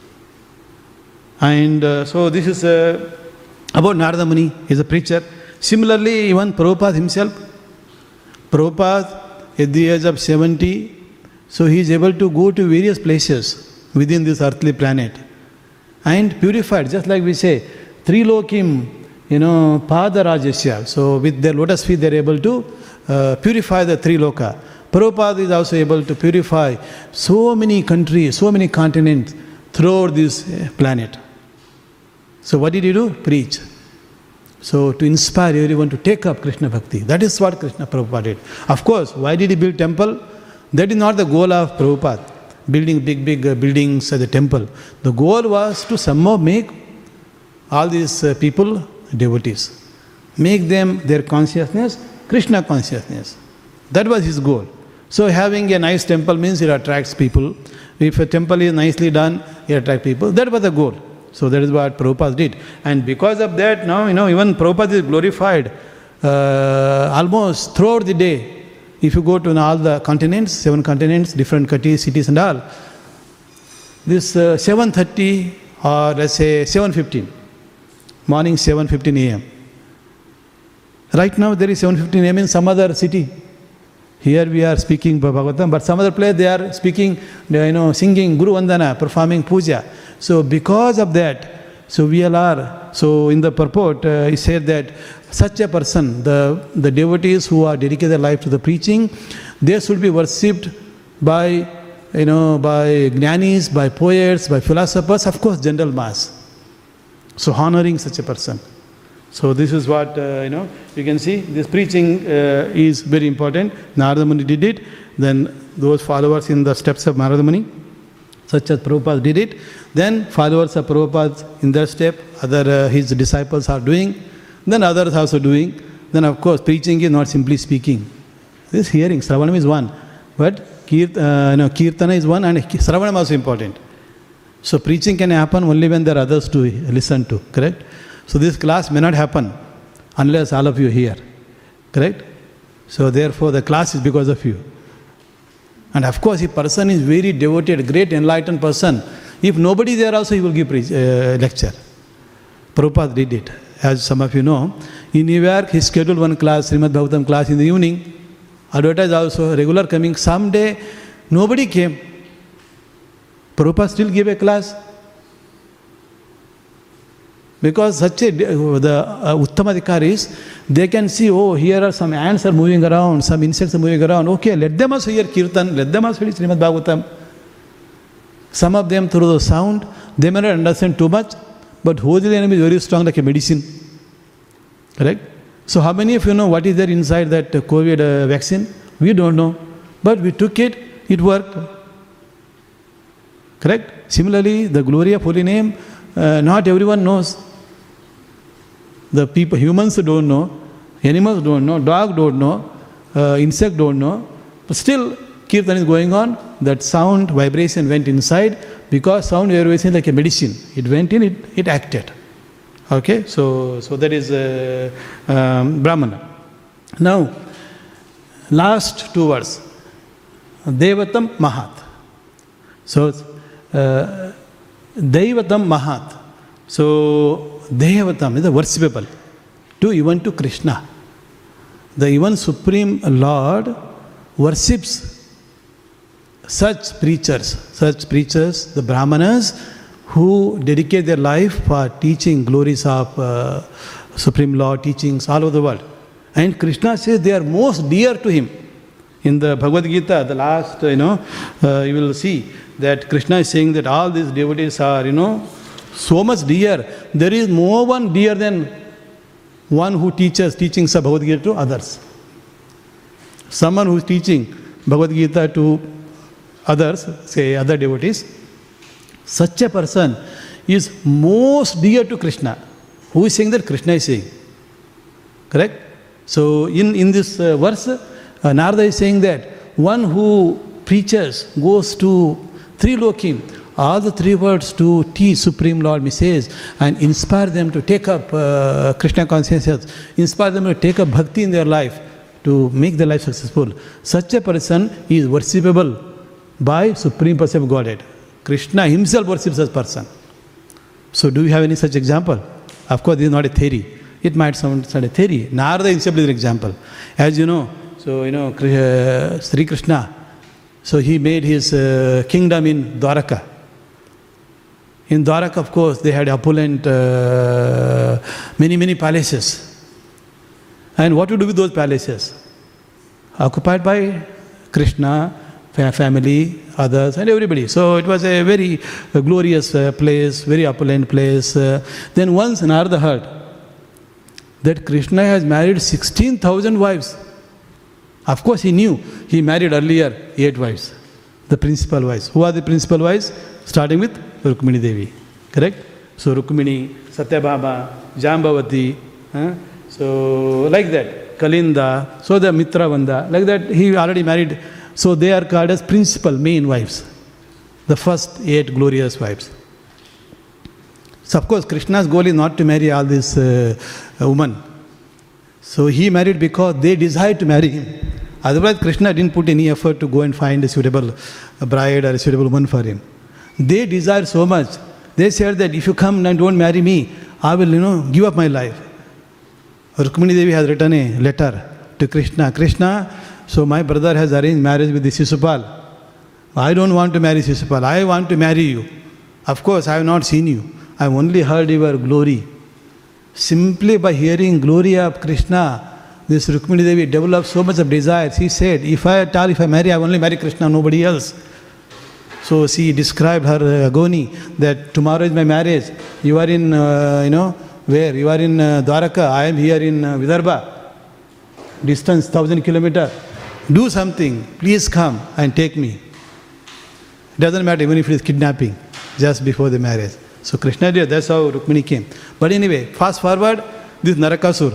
And uh, so, this is uh, about Narada Muni, he is a preacher. Similarly, even Prabhupada himself, Prabhupada at the age of seventy, so he is able to go to various places within this earthly planet and purified, just like we say, Trilokim, you know, Pada Rajasya. So with their lotus feet, they are able to uh, purify the Triloka. Prabhupada is also able to purify so many countries, so many continents throughout this planet. So what did he do? Preach. So to inspire everyone to take up Krishna Bhakti. That is what Krishna Prabhupada did. Of course, why did he build temple? That is not the goal of Prabhupada, building big, big uh, buildings at the temple. The goal was to somehow make all these uh, people devotees. Make them, their consciousness, Krishna consciousness. That was his goal. So having a nice temple means it attracts people. If a temple is nicely done, it attracts people. That was the goal. So that is what Prabhupada did. And because of that, now, you know, even Prabhupada is glorified uh, almost throughout the day. If you go to all the continents, seven continents, different cities and all, this uh, seven thirty or let's say seven fifteen, morning seven fifteen a m Right now there is seven fifteen a m in some other city. Here we are speaking Bhagavatam, but some other place they are speaking, you know, singing Guru Vandana, performing puja. So because of that, so we all are, so in the purport, uh, he said that such a person, the, the devotees who are dedicated their life to the preaching, they should be worshipped by, you know, by jnanis, by poets, by philosophers, of course, general mass. So honoring such a person. So this is what, uh, you know, you can see, this preaching uh, is very important. Narada Muni did it, then those followers in the steps of Narada Muni, such as Prabhupada did it, then followers of Prabhupada in that step, other uh, his disciples are doing, then others also doing. Then of course preaching is not simply speaking. This hearing, Sravanam is one, but Kirt, uh, no, Kirtana is one and Sravanam also important. So preaching can happen only when there are others to listen to, correct? So this class may not happen unless all of you hear, correct? So therefore the class is because of you. And of course, if a person is very devoted, great enlightened person, if nobody is there also, he will give preach, uh, lecture. Prabhupada did it. As some of you know, in New York, he scheduled one class, Srimad Bhagavatam class in the evening. Advertised also, regular coming. Someday, nobody came. Prabhupada still gave a class. Because such a, the uh, Uttamadhikaris, they can see, oh, here are some ants are moving around, some insects are moving around. Okay, let them also hear Kirtan, let them also hear Srimad Bhagavatam. Some of them through the sound, they may not understand too much, but holy enemy is very strong like a medicine. Correct? So how many of you know what is there inside that uh, COVID uh, vaccine? We don't know. But we took it, it worked. Correct? Similarly, the glory of holy name, uh, not everyone knows. The people, humans don't know, animals don't know, dog don't know, uh, insect don't know. But still, Kirtan is going on. That sound, vibration went inside because sound vibration is like a medicine. It went in, it, it acted. Okay, so so that is uh, um, Brahmana. Now, last two words. Devatam Mahat. So, uh, Devatam Mahat. So, Devatam is the worshipable, to even to Krishna. The even Supreme Lord worships such preachers, such preachers, the Brahmanas, who dedicate their life for teaching glories of uh, Supreme Lord, teachings all over the world. And Krishna says they are most dear to him. In the Bhagavad Gita, the last, you know, uh, you will see that Krishna is saying that all these devotees are, you know, so much dear. There is no one dear than one who teaches teachings of Bhagavad Gita to others. Someone who is teaching Bhagavad Gita to others, say other devotees, such a person is most dear to Krishna. Who is saying that? Krishna is saying. Correct? So in, in this uh, verse, uh, Narada is saying that one who preaches, goes to three lokim, all the three words to teach Supreme Lord message and inspire them to take up uh, Krishna consciousness, inspire them to take up bhakti in their life, to make their life successful. Such a person is worshipable by Supreme Person of Godhead. Krishna himself worships such person. So do you have any such example? Of course, this is not a theory. It might sound like a theory. Narada himself is an example. As you know, so you know, uh, Sri Krishna, so he made his uh, kingdom in Dwaraka. In Dwaraka, of course, they had opulent, uh, many, many palaces. And what to do with those palaces? Occupied by Krishna, family, others, and everybody. So it was a very uh, glorious uh, place, very opulent place. Uh, then once Narada heard that Krishna has married sixteen thousand wives. Of course, he knew he married earlier eight wives, the principal wives. Who are the principal wives? Starting with Rukmini Devi. Correct? So Rukmini, Satyabhama, Jambavati. Huh? So like that, Kalinda, so the Mitravanda, like that he already married. So they are called as principal main wives, the first eight glorious wives. So of course Krishna's goal is not to marry all these uh, women. So he married because they desired to marry him. Otherwise Krishna didn't put any effort to go and find a suitable bride or a suitable woman for him. They desired so much. They said that if you come and don't marry me, I will, you know, give up my life. Rukmini Devi has written a letter to Krishna. Krishna, so my brother has arranged marriage with the Sisupal. I don't want to marry Sisupal. I want to marry you. Of course, I have not seen you. I have only heard your glory. Simply by hearing glory of Krishna, this Rukmini Devi developed so much of desire. She said, if I at all, if I marry, I only marry Krishna, nobody else. So she described her agony that tomorrow is my marriage. You are in, uh, you know, where? You are in uh, Dwaraka. I am here in uh, Vidarbha. Distance thousand kilometers. Do something. Please come and take me. Doesn't matter even if it is kidnapping, just before the marriage. So Krishna did, that's how Rukmini came. But anyway, fast forward, this Narakasur.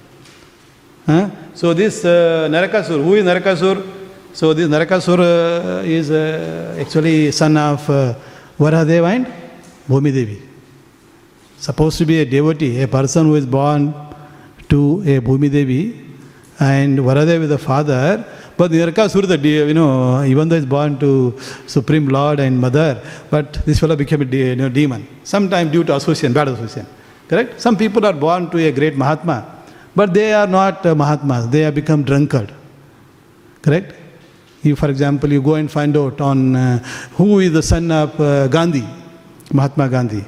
Huh? So this uh, Narakasur, who is Narakasur? So this Narakasur uh, is uh, actually son of uh, Varadeva and Bhumi Devi. Supposed to be a devotee, a person who is born to a Bhumi Devi, and Varadeva is the father. But Narakasur, the you know, even though he is born to Supreme Lord and Mother, but this fellow became a de- you know, demon. Sometimes due to association, bad association. Correct? Some people are born to a great Mahatma, but they are not uh, Mahatmas. They have become drunkard. Correct? You, for example, you go and find out on uh, who is the son of uh, Gandhi, Mahatma Gandhi.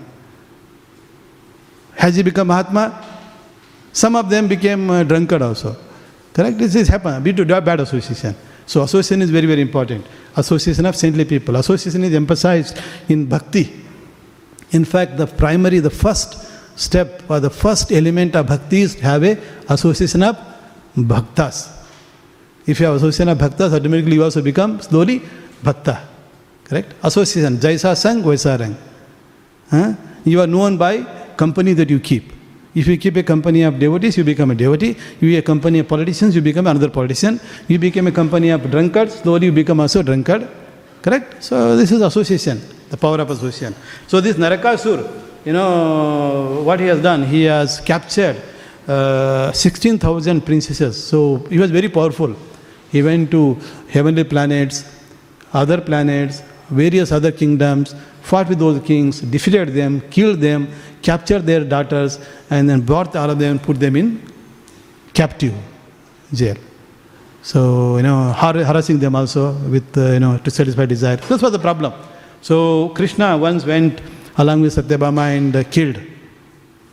Has he become Mahatma? Some of them became uh, drunkard also. Correct? This is happened due to bad association. So association is very, very important. Association of saintly people. Association is emphasized in bhakti. In fact, the primary, the first step or the first element of bhakti is to have a association of bhaktas. If you have association of bhaktas, automatically you also become slowly bhakta. Correct? Association. Jaisa sang, vaisa rang. Huh? You are known by company that you keep. If you keep a company of devotees, you become a devotee. You be a company of politicians, you become another politician. You become a company of drunkards, slowly you become also a drunkard. Correct? So this is association, the power of association. So this Narakasur, you know, what he has done, he has captured uh, sixteen thousand princesses. So he was very powerful. He went to heavenly planets, other planets, various other kingdoms, fought with those kings, defeated them, killed them, captured their daughters, and then brought all of them and put them in captive jail. So, you know, har- harassing them also with, uh, you know, to satisfy desire. This was the problem. So, Krishna once went along with Satyabhama and uh, killed.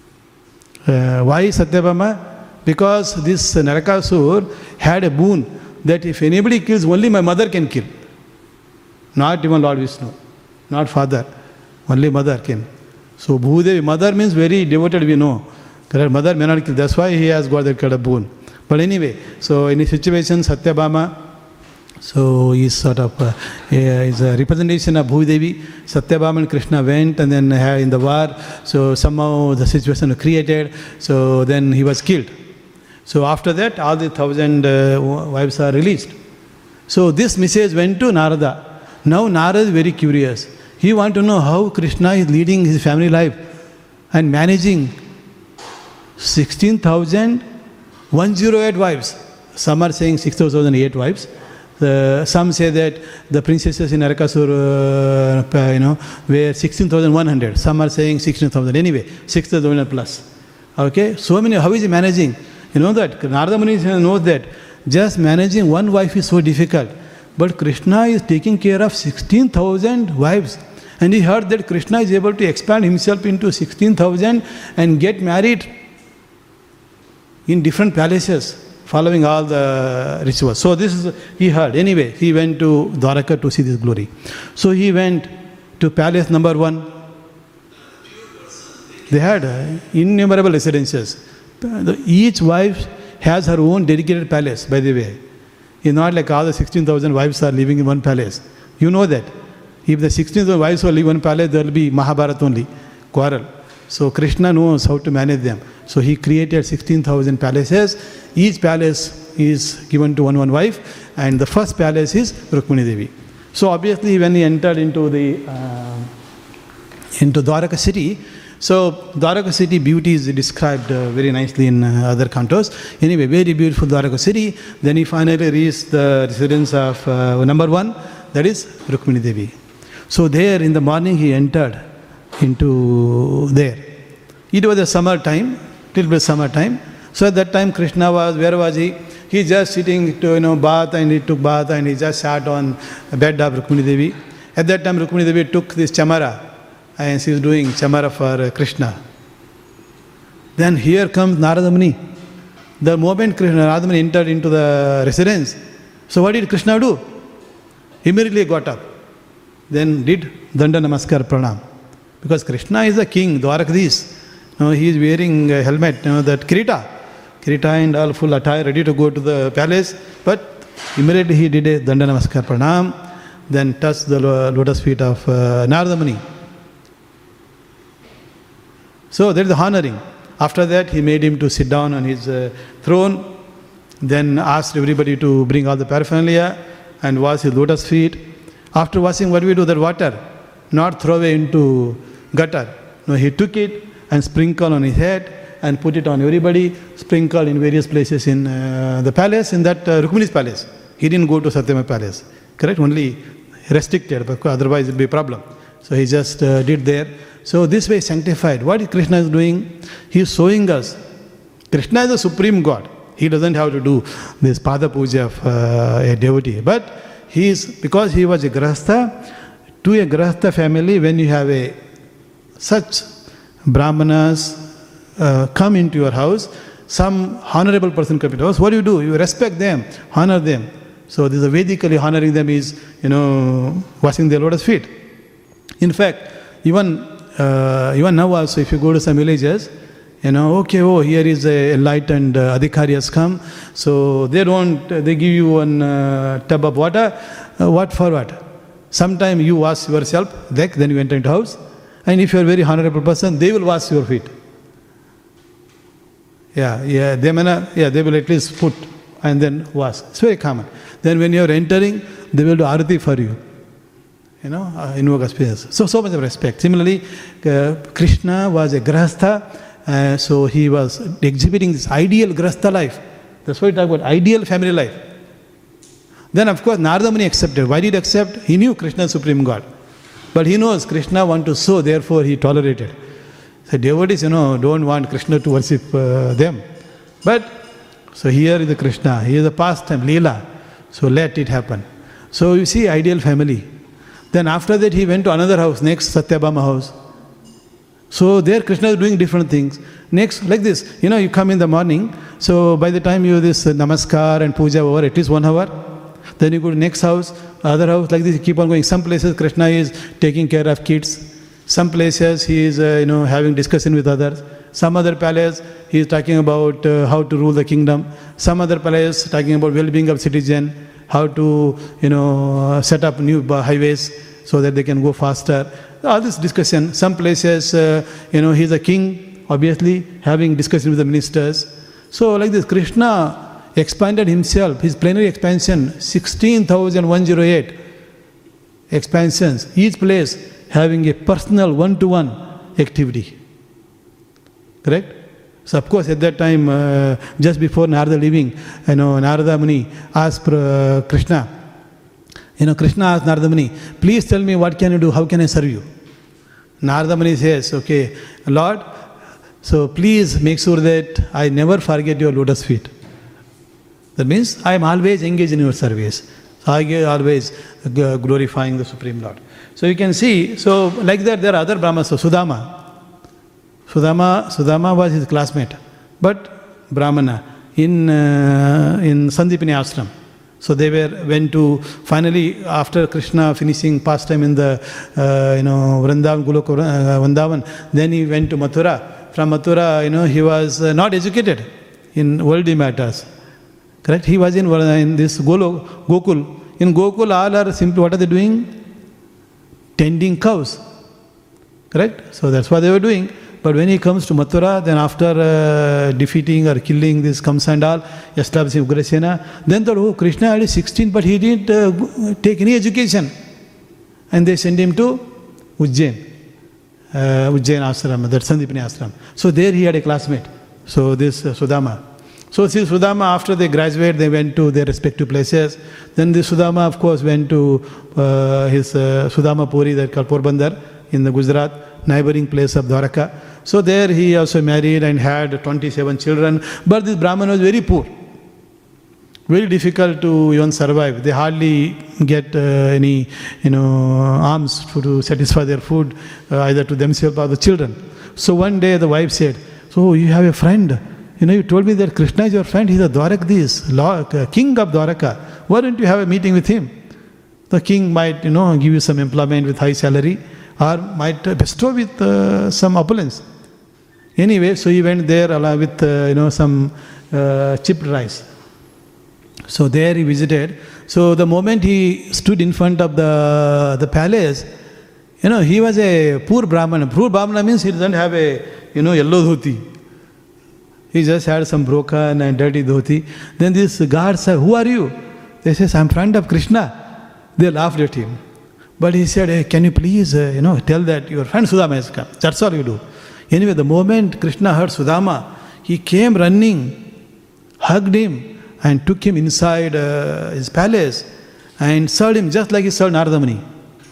Uh, why Satyabhama? Because this Narakasur had a boon that if anybody kills, only my mother can kill. Not even Lord Vishnu, not father, only mother can. So Bhudevi, mother means very devoted, we know. Correct? Mother may not kill, that's why he has got that kind of boon. But anyway, so in this situation, Satyabhama, so he's sort of uh, is a representation of Bhudevi. Satyabhama and Krishna went and then uh, in the war, so somehow the situation was created, so then he was killed. So after that, all the thousand uh, wives are released. So this message went to Narada. Now Narada is very curious. He wants to know how Krishna is leading his family life and managing sixteen thousand one hundred eight wives. Some are saying six thousand eight wives. Uh, some say that the princesses in Narakasur, uh, you know, were sixteen thousand one hundred. Some are saying sixteen thousand. Anyway, six thousand plus. Okay, so many. How is he managing? You know that Narada Muni knows that just managing one wife is so difficult. But Krishna is taking care of sixteen thousand wives. And he heard that Krishna is able to expand himself into sixteen thousand and get married in different palaces, following all the rituals. So this is, he heard. Anyway, he went to Dwaraka to see this glory. So he went to palace number one. They had innumerable residences. Each wife has her own dedicated palace, by the way. It's not like all the sixteen thousand wives are living in one palace. You know that. If the sixteen thousand wives will live in one palace, there will be Mahabharata only, quarrel. So Krishna knows how to manage them. So he created sixteen thousand palaces. Each palace is given to one one wife, and the first palace is Rukmini Devi. So obviously when he entered into the uh, into Dwaraka city, so Dwaraka city beauty is described uh, very nicely in uh, other cantos. Anyway, very beautiful Dwaraka city. Then he finally reached the residence of uh, number one, that is Rukmini Devi. So there in the morning he entered into there. It was a summer time, till the summer time. So at that time Krishna was, where was he? He just sitting to, you know, bath, and he took bath and he just sat on a bed of Rukmini Devi. At that time Rukmini Devi took this chamara and she is doing chamara for uh, Krishna. Then here comes Narada Muni. The moment Krishna, Narada Muni entered into the residence, so what did Krishna do? Immediately got up. Then did Danda Namaskar Pranam. Because Krishna is the king, Dwarakadis. You know, he is wearing a helmet, you know, that Kirita. Kirita and all full attire, ready to go to the palace. But immediately he did a Danda Namaskar Pranam, then touched the lotus feet of uh, Narada Muni. So there is the honoring. After that, he made him to sit down on his uh, throne, then asked everybody to bring all the paraphernalia and wash his lotus feet. After washing, what do we do? That water, not throw away into gutter. No, he took it and sprinkled on his head and put it on everybody, sprinkled in various places in uh, the palace, in that uh, Rukmini's palace. He didn't go to Satyama palace. Correct? Only restricted, because otherwise it will be a problem. So he just uh, did there. So this way sanctified. What Krishna is doing? He is showing us. Krishna is the supreme God. He doesn't have to do this Pada Puja of uh, a devotee. But he is, because he was a Grahastha, to a Grahastha family, when you have a such Brahmanas uh, come into your house, some honorable person come into your house, what do you do? You respect them, honor them. So this is Vedically honoring them is, you know, washing their lotus feet. In fact, even uh, even now also, if you go to some villages, you know, okay, oh, here is a enlightened uh, adhikari has come, so they don't, uh, they give you one uh, tub of water, uh, what for what? Sometime you wash yourself, then you enter into house, and if you are a very honorable person, they will wash your feet. Yeah, yeah, they may not, yeah, they will at least put and then wash. It's very common. Then when you are entering, they will do arati for you. You know, uh, invoke auspicious. So, so much of respect. Similarly, uh, Krishna was a Grahastha, uh, so he was exhibiting this ideal Grahastha life. That's why we talk about ideal family life. Then of course Narada Muni accepted. Why did he accept? He knew Krishna is Supreme God. But he knows Krishna wants to sow, therefore he tolerated. So devotees, you know, don't want Krishna to worship uh, them. But, so here is the Krishna, he is the pastime, Leela. So let it happen. So you see, ideal family. Then after that he went to another house, next Satyabhama house. So there Krishna is doing different things. Next, like this, you know, you come in the morning, so by the time you do this uh, namaskar and puja over, at least one hour. Then you go to next house, other house, like this, you keep on going. Some places Krishna is taking care of kids. Some places he is, uh, you know, having discussion with others. Some other palace, he is talking about uh, how to rule the kingdom. Some other palace talking about well-being of citizen, how to, you know, uh, set up new highways so that they can go faster. All this discussion. Some places, uh, you know, he is a king, obviously, having discussion with the ministers. So like this, Krishna expanded himself, his plenary expansion, sixteen thousand one hundred eight expansions, each place having a personal one-to-one activity. Correct? So of course at that time, uh, just before Narada leaving, you know, Narada Muni asked uh, Krishna, you know, Krishna asked Narada Muni, please tell me what can you do, how can I serve you? Narada Muni says, okay, Lord, so please make sure that I never forget your lotus feet. That means I am always engaged in your service. So I am always glorifying the Supreme Lord. So you can see, so like that there are other Brahmanas, so Sudama. Sudama, Sudama was his classmate, but Brahmana in, uh, in Sandipini Ashram. So they were, went to, finally after Krishna finishing pastime in the, uh, you know, Vrindavan, Goloka, uh, Vrindavan, then he went to Mathura. From Mathura, you know, he was uh, not educated in worldly matters. Correct? He was in, in this Golo, Gokul. In Gokul, all are simply, what are they doing? Tending cows. Correct? So that's what they were doing. But when he comes to Mathura, then after uh, defeating or killing this Kamsa and all, establishing Ugrasena, then thought, oh, Krishna is sixteen, but he didn't uh, take any education. And they sent him to Ujjain, uh, Ujjain Ashram, that Sandipini Ashram. So there he had a classmate. So this uh, Sudama. So see Sudama, after they graduate, they went to their respective places. Then the Sudama, of course, went to uh, his uh, Sudama Puri, that called Porbandar, in the Gujarat, neighboring place of Dwaraka. So there he also married and had twenty-seven children. But this Brahman was very poor. Very difficult to even survive. They hardly get uh, any, you know, alms to, to satisfy their food, uh, either to themselves or the children. So one day the wife said, so you have a friend. You know, you told me that Krishna is your friend. He's a Dwarakadhish, uh, king of Dwaraka. Why don't you have a meeting with him? The king might, you know, give you some employment with high salary, or might bestow with uh, some opulence. Anyway, so he went there along with, uh, you know, some uh, chipped rice. So there he visited. So the moment he stood in front of the, the palace, you know, he was a poor Brahmana. Poor Brahmana means he doesn't have a, you know, yellow dhoti. He just had some broken and dirty dhoti. Then this guard said, who are you? They says, I'm friend of Krishna. They laughed at him. But he said, hey, can you please, uh, you know, tell that your friend Sudama has come. That's all you do. Anyway, the moment Krishna heard Sudama, he came running, hugged him, and took him inside uh, his palace and served him just like he served Narada Muni.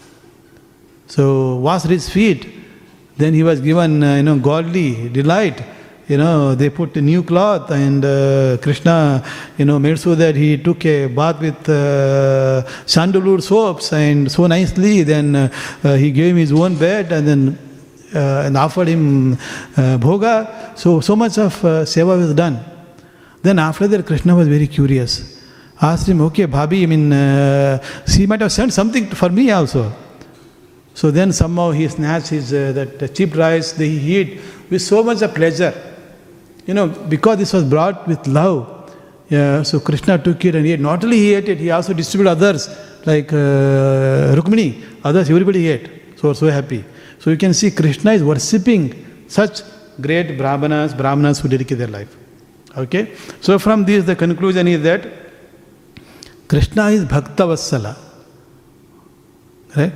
So, washed his feet. Then he was given, uh, you know, godly delight. You know, they put a new cloth, and uh, Krishna, you know, made so that he took a bath with uh, sandalwood soaps, and so nicely. Then uh, uh, he gave him his own bed, and then uh, and offered him uh, bhoga. So so much of uh, seva was done. Then after that, Krishna was very curious. Asked him, okay, Bhabi, I mean, uh, she might have sent something for me also. So then somehow he snatched his uh, that uh, cheap rice. That he ate with so much of pleasure. You know, because this was brought with love, yeah, so Krishna took it and he ate. Not only he ate it, he also distributed others, like uh, Rukmini, others, everybody ate. So, so happy. So you can see Krishna is worshipping such great Brahmanas, Brahmanas who dedicate their life. Okay? So from this, the conclusion is that Krishna is Bhakta Vatsala. Right?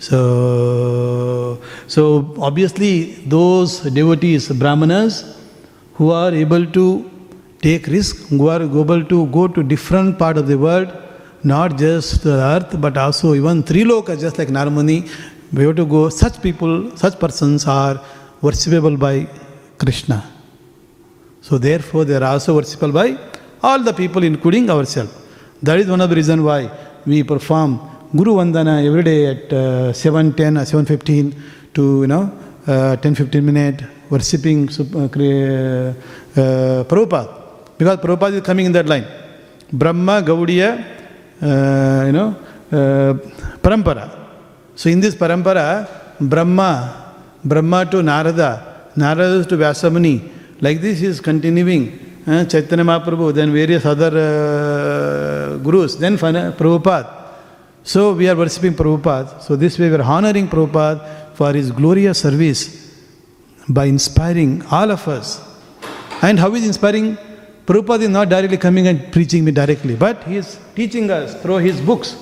So, so obviously those devotees, Brahmanas, who are able to take risk, who are able to go to different part of the world, not just the earth, but also even three lokas, just like Narada Muni, we have to go. Such people, such persons are worshipable by Krishna. So therefore, they are also worshipable by all the people, including ourselves. That is one of the reasons why we perform Guru Vandana every day at uh, seven ten or seven fifteen to, you know, uh, ten to fifteen minutes worshipping uh, uh, uh, Prabhupada. Because Prabhupada is coming in that line. Brahma, Gaudiya, uh, you know, uh, Parampara. So in this Parampara, Brahma, Brahma to Narada, Narada to Vyasamuni, like this is continuing. Uh, Chaitanya Mahaprabhu, then various other uh, gurus, then Prabhupada. So we are worshipping Prabhupada. So this way we are honoring Prabhupada for his glorious service by inspiring all of us. And how is inspiring? Prabhupada is not directly coming and preaching me directly, but he is teaching us through his books.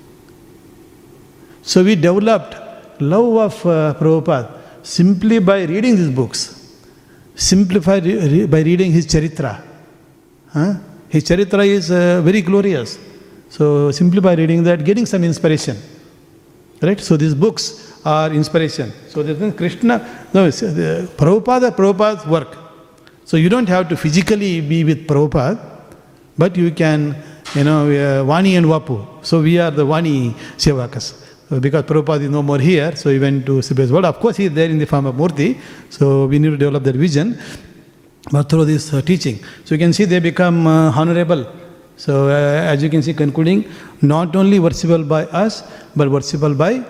So we developed love of uh, Prabhupada simply by reading his books. Simplify re- by reading his charitra. Huh? His charitra is uh, very glorious. So simply by reading that, getting some inspiration. Right? So these books are inspiration. So there's Krishna, no, the Prabhupada, Prabhupada's work. So you don't have to physically be with Prabhupada, but you can, you know, uh, Vani and Vapu. So we are the Vani Sevakas. Because Prabhupada is no more here, so he went to Siba's world. Of course, he is there in the form of Murti, so we need to develop that vision, but through this uh, teaching. So you can see they become uh, honorable. So uh, as you can see, concluding, not only worshipable by us, but worshipable by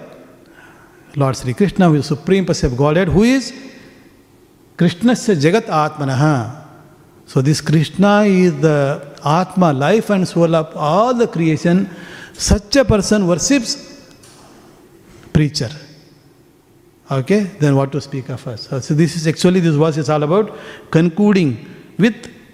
Lord Sri Krishna, who is Supreme Personality of Godhead, who is Krishnasya Jagat Atmanaha. So this Krishna is the Atma, life and soul of all the creation. Such a person worships preacher. Okay, then what to speak of us? So this is actually, this verse is all about concluding with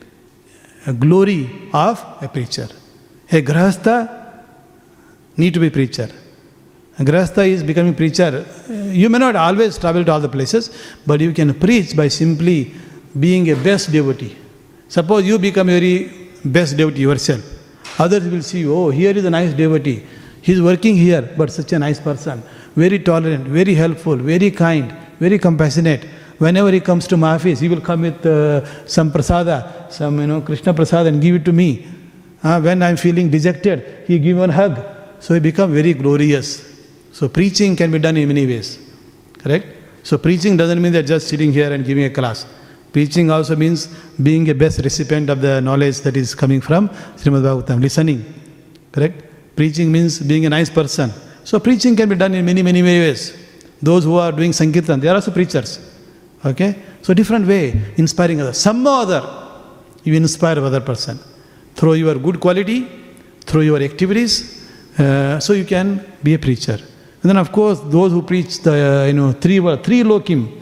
a glory of a preacher. A grahastha need to be preacher. A grahastha is becoming preacher. You may not always travel to all the places, but you can preach by simply being a best devotee. Suppose you become a very best devotee yourself. Others will see, oh, here is a nice devotee. He is working here, but such a nice person. Very tolerant, very helpful, very kind, very compassionate. Whenever he comes to my office, he will come with uh, some prasada, some, you know, Krishna prasada and give it to me. Uh, when I am feeling dejected, he give one hug. So he become very glorious. So preaching can be done in many ways. Correct? So preaching doesn't mean that just sitting here and giving a class. Preaching also means being a best recipient of the knowledge that is coming from Srimad Bhagavatam, listening. Correct? Preaching means being a nice person. So preaching can be done in many, many ways. Those who are doing Sankirtan, they are also preachers. Okay? So different way, inspiring others. Some or other, you inspire other person. Through your good quality, through your activities, uh, so you can be a preacher. And then of course, those who preach the, uh, you know, three, three lokim,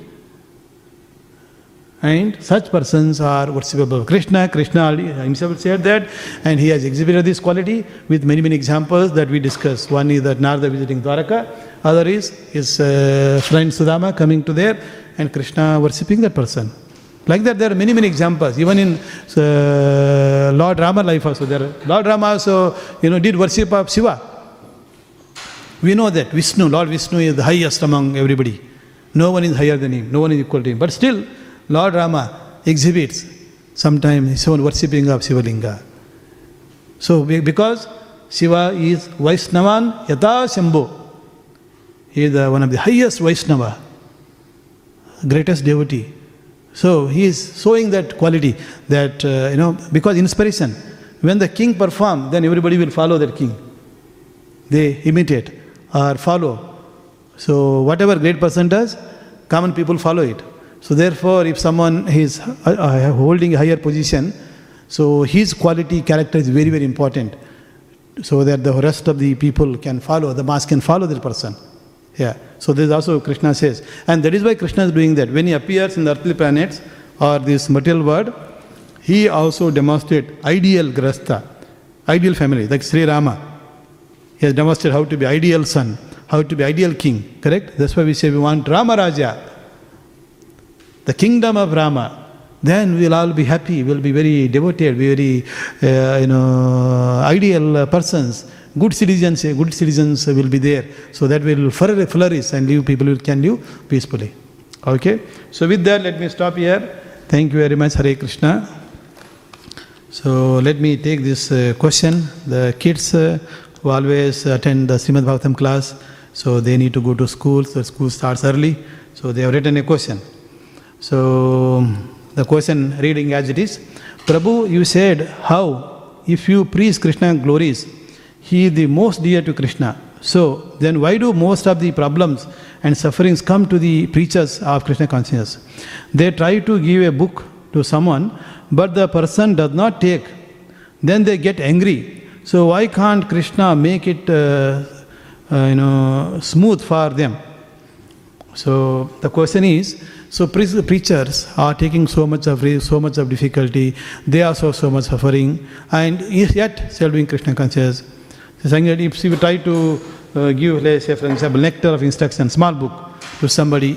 and such persons are worshipable of Krishna. Krishna himself said that, and he has exhibited this quality with many, many examples that we discussed. One is that Narada visiting Dwaraka, other is his uh, friend Sudama coming to there, and Krishna worshipping that person. Like that, there are many, many examples. Even in uh, Lord Rama life also, there. Lord Rama also, you know, did worship of Shiva. We know that Vishnu, Lord Vishnu is the highest among everybody. No one is higher than him. No one is equal to him. But still, Lord Rama exhibits sometimes his own worshipping of Shivalinga. So, because Shiva is Vaishnavan Yata Shambhu. He is the, one of the highest Vaishnava, greatest devotee. So, he is showing that quality that, uh, you know, because inspiration. When the king performs, then everybody will follow that king. They imitate or follow. So, whatever great person does, common people follow it. So therefore, if someone is uh, holding a higher position, so his quality, character is very, very important. So that the rest of the people can follow, the mass can follow that person. Yeah. So this is also Krishna says. And that is why Krishna is doing that. When he appears in the earthly planets or this material world, he also demonstrates ideal grastha, ideal family, like Sri Rama. He has demonstrated how to be ideal son, how to be ideal king. Correct? That's why we say we want Rama Raja. The kingdom of Rama, then we'll all be happy, we'll be very devoted, very, uh, you know, ideal uh, persons. Good citizens, good citizens will be there. So that will flourish and live, people can live peacefully. Okay? So with that, let me stop here. Thank you very much, Hare Krishna. So let me take this uh, question. The kids uh, who always attend the Srimad Bhagavatam class, So they need to go to school, so school starts early. So they have written a question. So the question reading as it is, Prabhu, you said how if you preach Krishna glories, he is the most dear to Krishna. So then why do most of the problems and sufferings come to the preachers of Krishna consciousness? They try to give a book to someone, but the person does not take. Then they get angry. So why can't Krishna make it uh, uh, you know, smooth for them? So the question is, so pre- preachers are taking so much of so much of difficulty, they are so so much suffering, and yet still doing Krishna consciousness. So saying that if we try to uh, give, let's say for example, nectar of instruction, small book to somebody,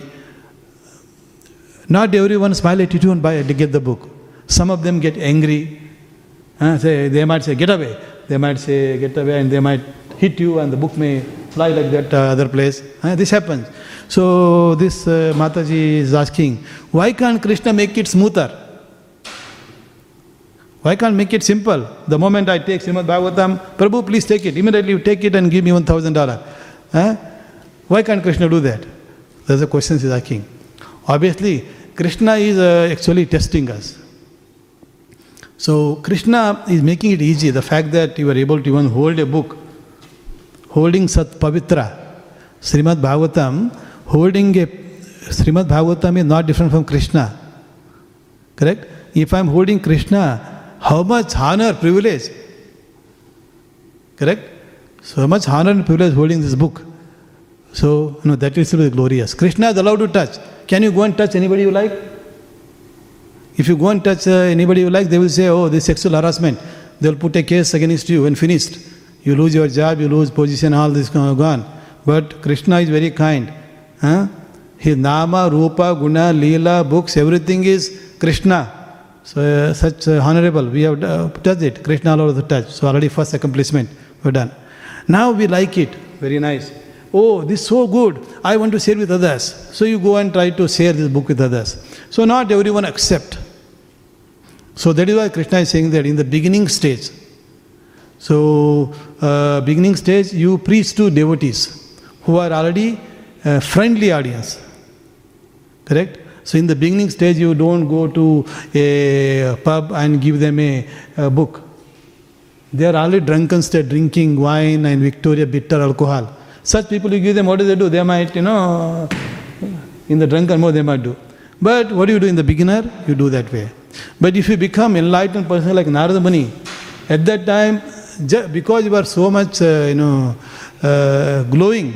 not everyone smile at you and buy to get the book. Some of them get angry. Uh, say, they might say, get away. They might say, get away, and they might hit you, and the book may fly like that uh, other place. Uh, this happens. So this uh, Mataji is asking, why can't Krishna make it smoother? Why can't make it simple? The moment I take Srimad Bhagavatam, Prabhu, please take it. Immediately you take it and give me one thousand dollars. Uh, why can't Krishna do that? That's the question he's asking. Obviously, Krishna is uh, actually testing us. So Krishna is making it easy. The fact that you are able to even hold a book, holding Sat Pavitra, Srimad Bhagavatam, holding a Srimad Bhagavatam is not different from Krishna. Correct? If I am holding Krishna, how much honor, privilege. Correct? So much honor and privilege holding this book. So, you know, that is really glorious. Krishna is allowed to touch. Can you go and touch anybody you like? If you go and touch uh, anybody you like, they will say, oh, this is sexual harassment. They will put a case against you and finished. You lose your job, you lose position, all this gone. But Krishna is very kind. Huh? His Nama, Rupa, Guna, Leela, books, everything is Krishna. So uh, such uh, honorable. We have uh, touched it. Krishna allowed the touch. So already first accomplishment we've done. Now we like it. Very nice. Oh, this is so good. I want to share with others. So you go and try to share this book with others. So not everyone accept. So that is why Krishna is saying that in the beginning stage. So uh, beginning stage you preach to devotees who are already a friendly audience. Correct? So in the beginning stage you don't go to a pub and give them a, a book. They are already drunken state, drinking wine and Victoria bitter alcohol. Such people you give them, what do they do? They might, you know, in the drunken mode they might do. But what do you do in the beginner? You do that way. But if you become enlightened person like Narada Muni, at that time, because you are so much, uh, you know, uh, glowing,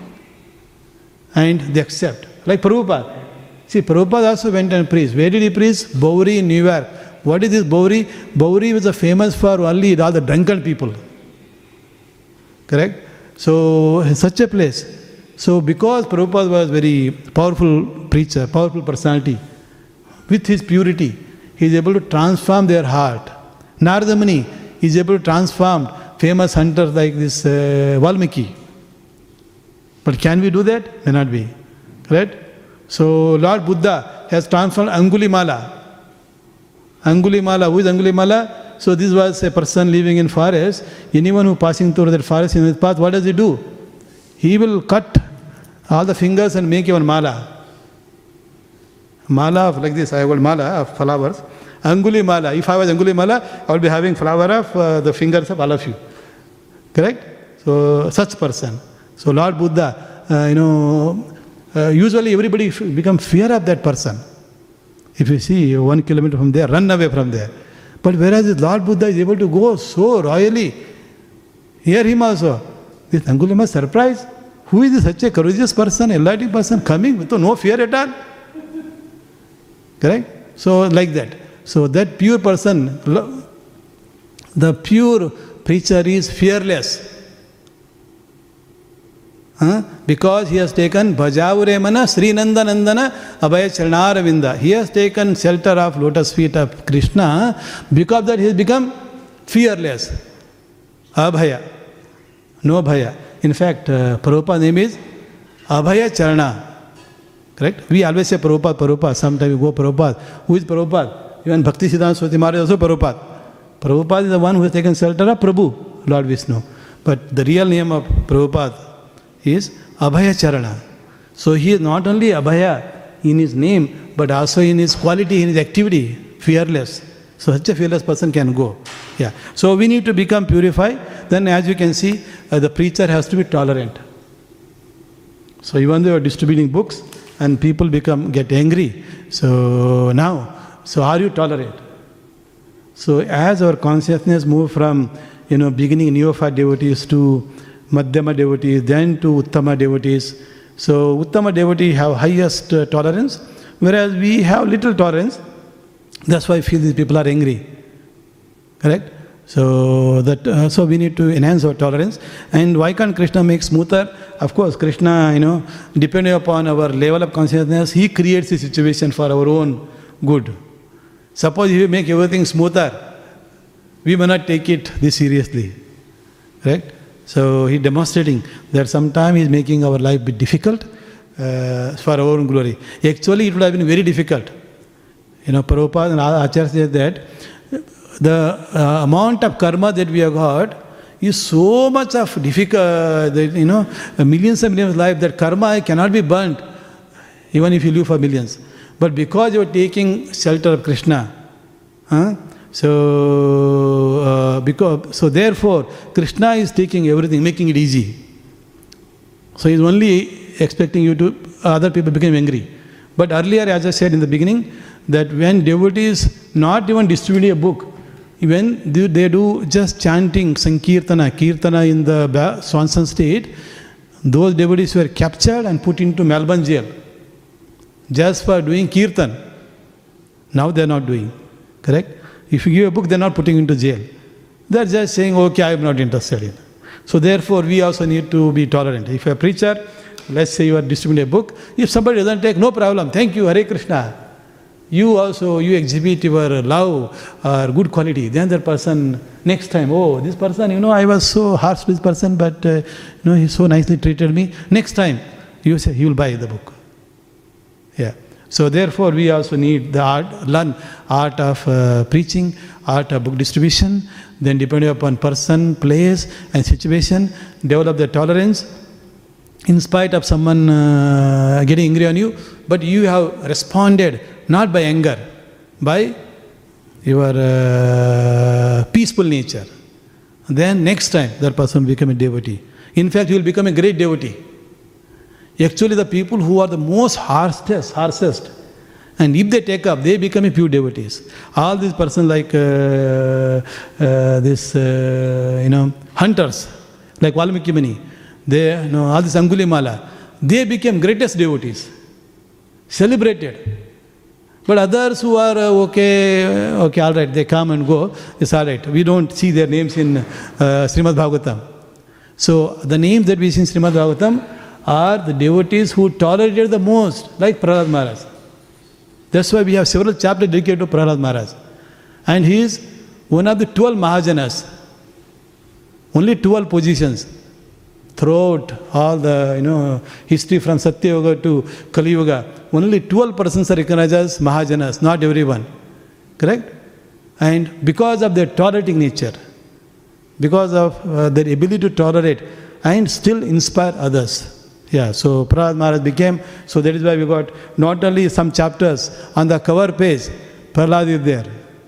and they accept. Like Prabhupada. See, Prabhupada also went and preached. Where did he preach? Bowery in New York. What is this Bowery? Bowery was famous for only all the drunken people. Correct? So, in such a place. So, because Prabhupada was very powerful preacher, powerful personality, with his purity, he is able to transform their heart. Narada Muni is able to transform famous hunters like this uh, Valmiki. But can we do that? May not be. Correct? So, Lord Buddha has transformed Angulimala. Angulimala, who is Angulimala? So, this was a person living in forest. Anyone who passing through that forest in his path, what does he do? He will cut all the fingers and make even mala. Mala of like this, I hold mala of flowers. Anguli mala. If I was Anguli mala, I would be having flower of uh, the fingers of all of you. Correct? So, such person. So, Lord Buddha, uh, you know, uh, usually everybody f- become fear of that person. If you see one kilometer from there, run away from there. But whereas Lord Buddha is able to go so royally, hear him also. This Angulima surprised. Who is this such a courageous person, enlightened person coming with no fear at all? Correct? So, like that. So, that pure person, the pure preacher is fearless. Huh? Because he has taken Bhajaure Mana Sri Nanda Nandana Abhaya Charnaravinda. He has taken shelter of lotus feet of Krishna. Because of that he has become fearless. Abhaya. No bhaya. In fact, uh, Prabhupada's name is Abhaya Charna. Correct? We always say Prabhupada, Prabhupada. Sometimes we go Prabhupada. Who is Prabhupada? Even Bhakti Siddhanta Swati Maharaj is also Prabhupada. Prabhupada is the one who has taken shelter of Prabhu, Lord Vishnu. But the real name of Prabhupada is Abhaya Charana. So he is not only Abhaya in his name, but also in his quality, in his activity, fearless. So such a fearless person can go. Yeah. So we need to become purified. Then as you can see, uh, the preacher has to be tolerant. So even though you are distributing books and people become get angry, so now, so are you tolerant? So as our consciousness move from, you know, beginning neophyte devotees to Madhyama devotees, then to Uttama devotees. So Uttama devotee have highest uh, tolerance, whereas we have little tolerance. That's why I feel these people are angry. Correct? So that uh, so we need to enhance our tolerance. And why can't Krishna make smoother? Of course, Krishna, you know, depending upon our level of consciousness, he creates the situation for our own good. Suppose if we make everything smoother, we may not take it this seriously. Correct? So he demonstrating that sometimes he is making our life bit difficult uh, for our own glory. Actually, it would have been very difficult. You know, Prabhupada and Acharya said that the uh, amount of karma that we have got is so much of difficult, that, you know, millions and millions of lives, that karma cannot be burnt even if you live for millions. But because you are taking shelter of Krishna, huh? so uh, because so therefore Krishna is taking everything, making it easy. So he is only expecting you to, other people become angry. But earlier, as I said in the beginning, that when devotees not even distributing a book, when they do just chanting Sankirtana, Kirtana in the Swanson state, those devotees were captured and put into Melbourne jail just for doing Kirtan. Now they are not doing. Correct? If you give a book, they are not putting into jail. They are just saying, okay, I am not interested in. So therefore, we also need to be tolerant. If a preacher, let's say you are distributing a book, if somebody doesn't take, no problem, thank you, Hare Krishna. You also, you exhibit your love or good quality. Then the person, next time, oh, this person, you know, I was so harsh with this person, but, uh, you know, he so nicely treated me. Next time, you say, he will buy the book. Yeah. So therefore, we also need the art, learn art of uh, preaching, art of book distribution, then depending upon person, place and situation, develop the tolerance. In spite of someone uh, getting angry on you, but you have responded not by anger, by your uh, peaceful nature. Then next time that person will become a devotee. In fact, you will become a great devotee. Actually, the people who are the most harshest, harshest, and if they take up, they become a pure devotees. All these persons like uh, uh, this, uh, you know, hunters, like Valmiki Muni, they, you know, all this Angulimala, they became greatest devotees, celebrated. But others who are uh, okay, okay, all right, they come and go, it's all right. We don't see their names in uh, Srimad Bhagavatam. So the names that we see in Srimad Bhagavatam are the devotees who tolerated the most, like Prahlad Maharaj. That's why we have several chapters dedicated to Prahlad Maharaj. And he is one of the twelve Mahajanas. Only twelve positions throughout all the, you know, history from Satya Yoga to Kali Yoga. Only twelve persons are recognized as Mahajanas, not everyone. Correct? And because of their tolerating nature, because of uh, their ability to tolerate and still inspire others. Yeah, so Prahlad Maharaj became, so that is why we got not only some chapters on the cover page, Prahlad is there.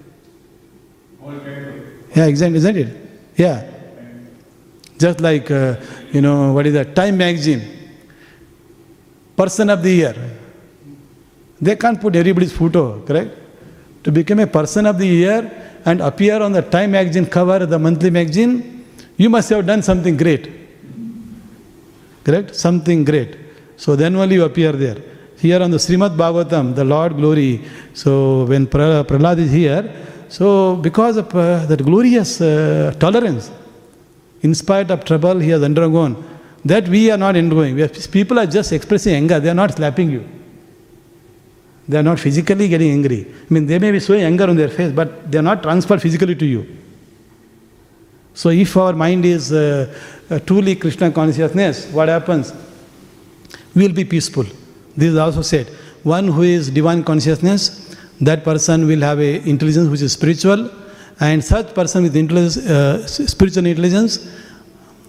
Yeah, exactly, isn't it? Yeah. Just like, uh, you know, what is that? Time magazine. Person of the year. They can't put everybody's photo, correct? To become a person of the year and appear on the Time magazine cover, the monthly magazine, you must have done something great. Correct? Something great. So then only you appear there. Here on the Srimad Bhagavatam, the Lord glory. So when Prahlad is here, so because of uh, that glorious uh, tolerance, in spite of trouble he has undergone, that we are not undergoing. We are, people are just expressing anger, they are not slapping you. They are not physically getting angry. I mean, they may be showing anger on their face, but they are not transferred physically to you. So if our mind is uh, uh, truly Krishna consciousness, what happens? We will be peaceful. This is also said. One who is divine consciousness, that person will have a intelligence which is spiritual, and such person with intelligence, uh, spiritual intelligence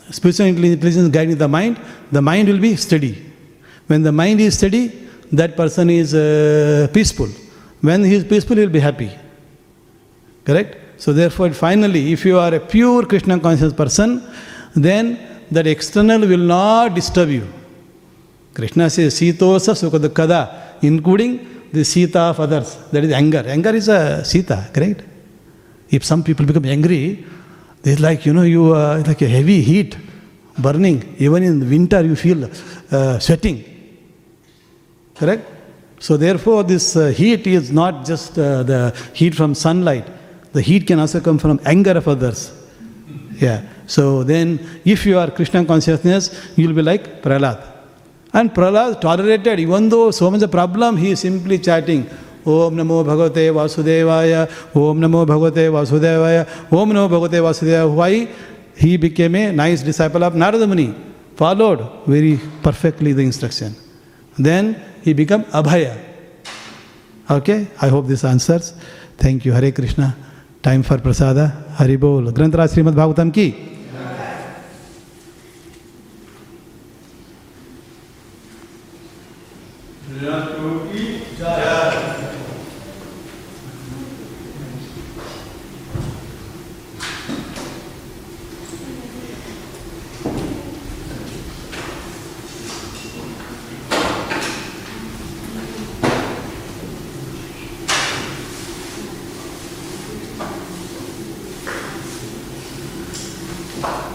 spiritual intelligence guiding the mind, the mind will be steady. When the mind is steady, that person is uh, peaceful. When he is peaceful, he will be happy. Correct? So therefore, finally, if you are a pure Krishna conscious person, then that external will not disturb you. Krishna says, Sitosa Sukadukada, including the Sita of others. That is anger. Anger is a Sita, correct? If some people become angry, it's like, you know, you are like a heavy heat burning. Even in winter, you feel uh, sweating. Correct? So therefore, this uh, heat is not just uh, the heat from sunlight. The heat can also come from anger of others. Yeah. So then, if you are Krishna consciousness, you will be like Prahlad. And Prahlad tolerated, even though so much a problem, he is simply chanting, Om Namo Bhagavate Vasudevaya, Om Namo Bhagavate Vasudevaya, Om Namo Bhagavate Vasudevaya. Why? He became a nice disciple of Narada Muni, followed very perfectly the instruction. Then he became Abhaya. Okay? I hope this answers. Thank you. Hare Krishna. Time for Prasada. Hari Bol. Granthara Srimad Bhagavatam ki. Thank you.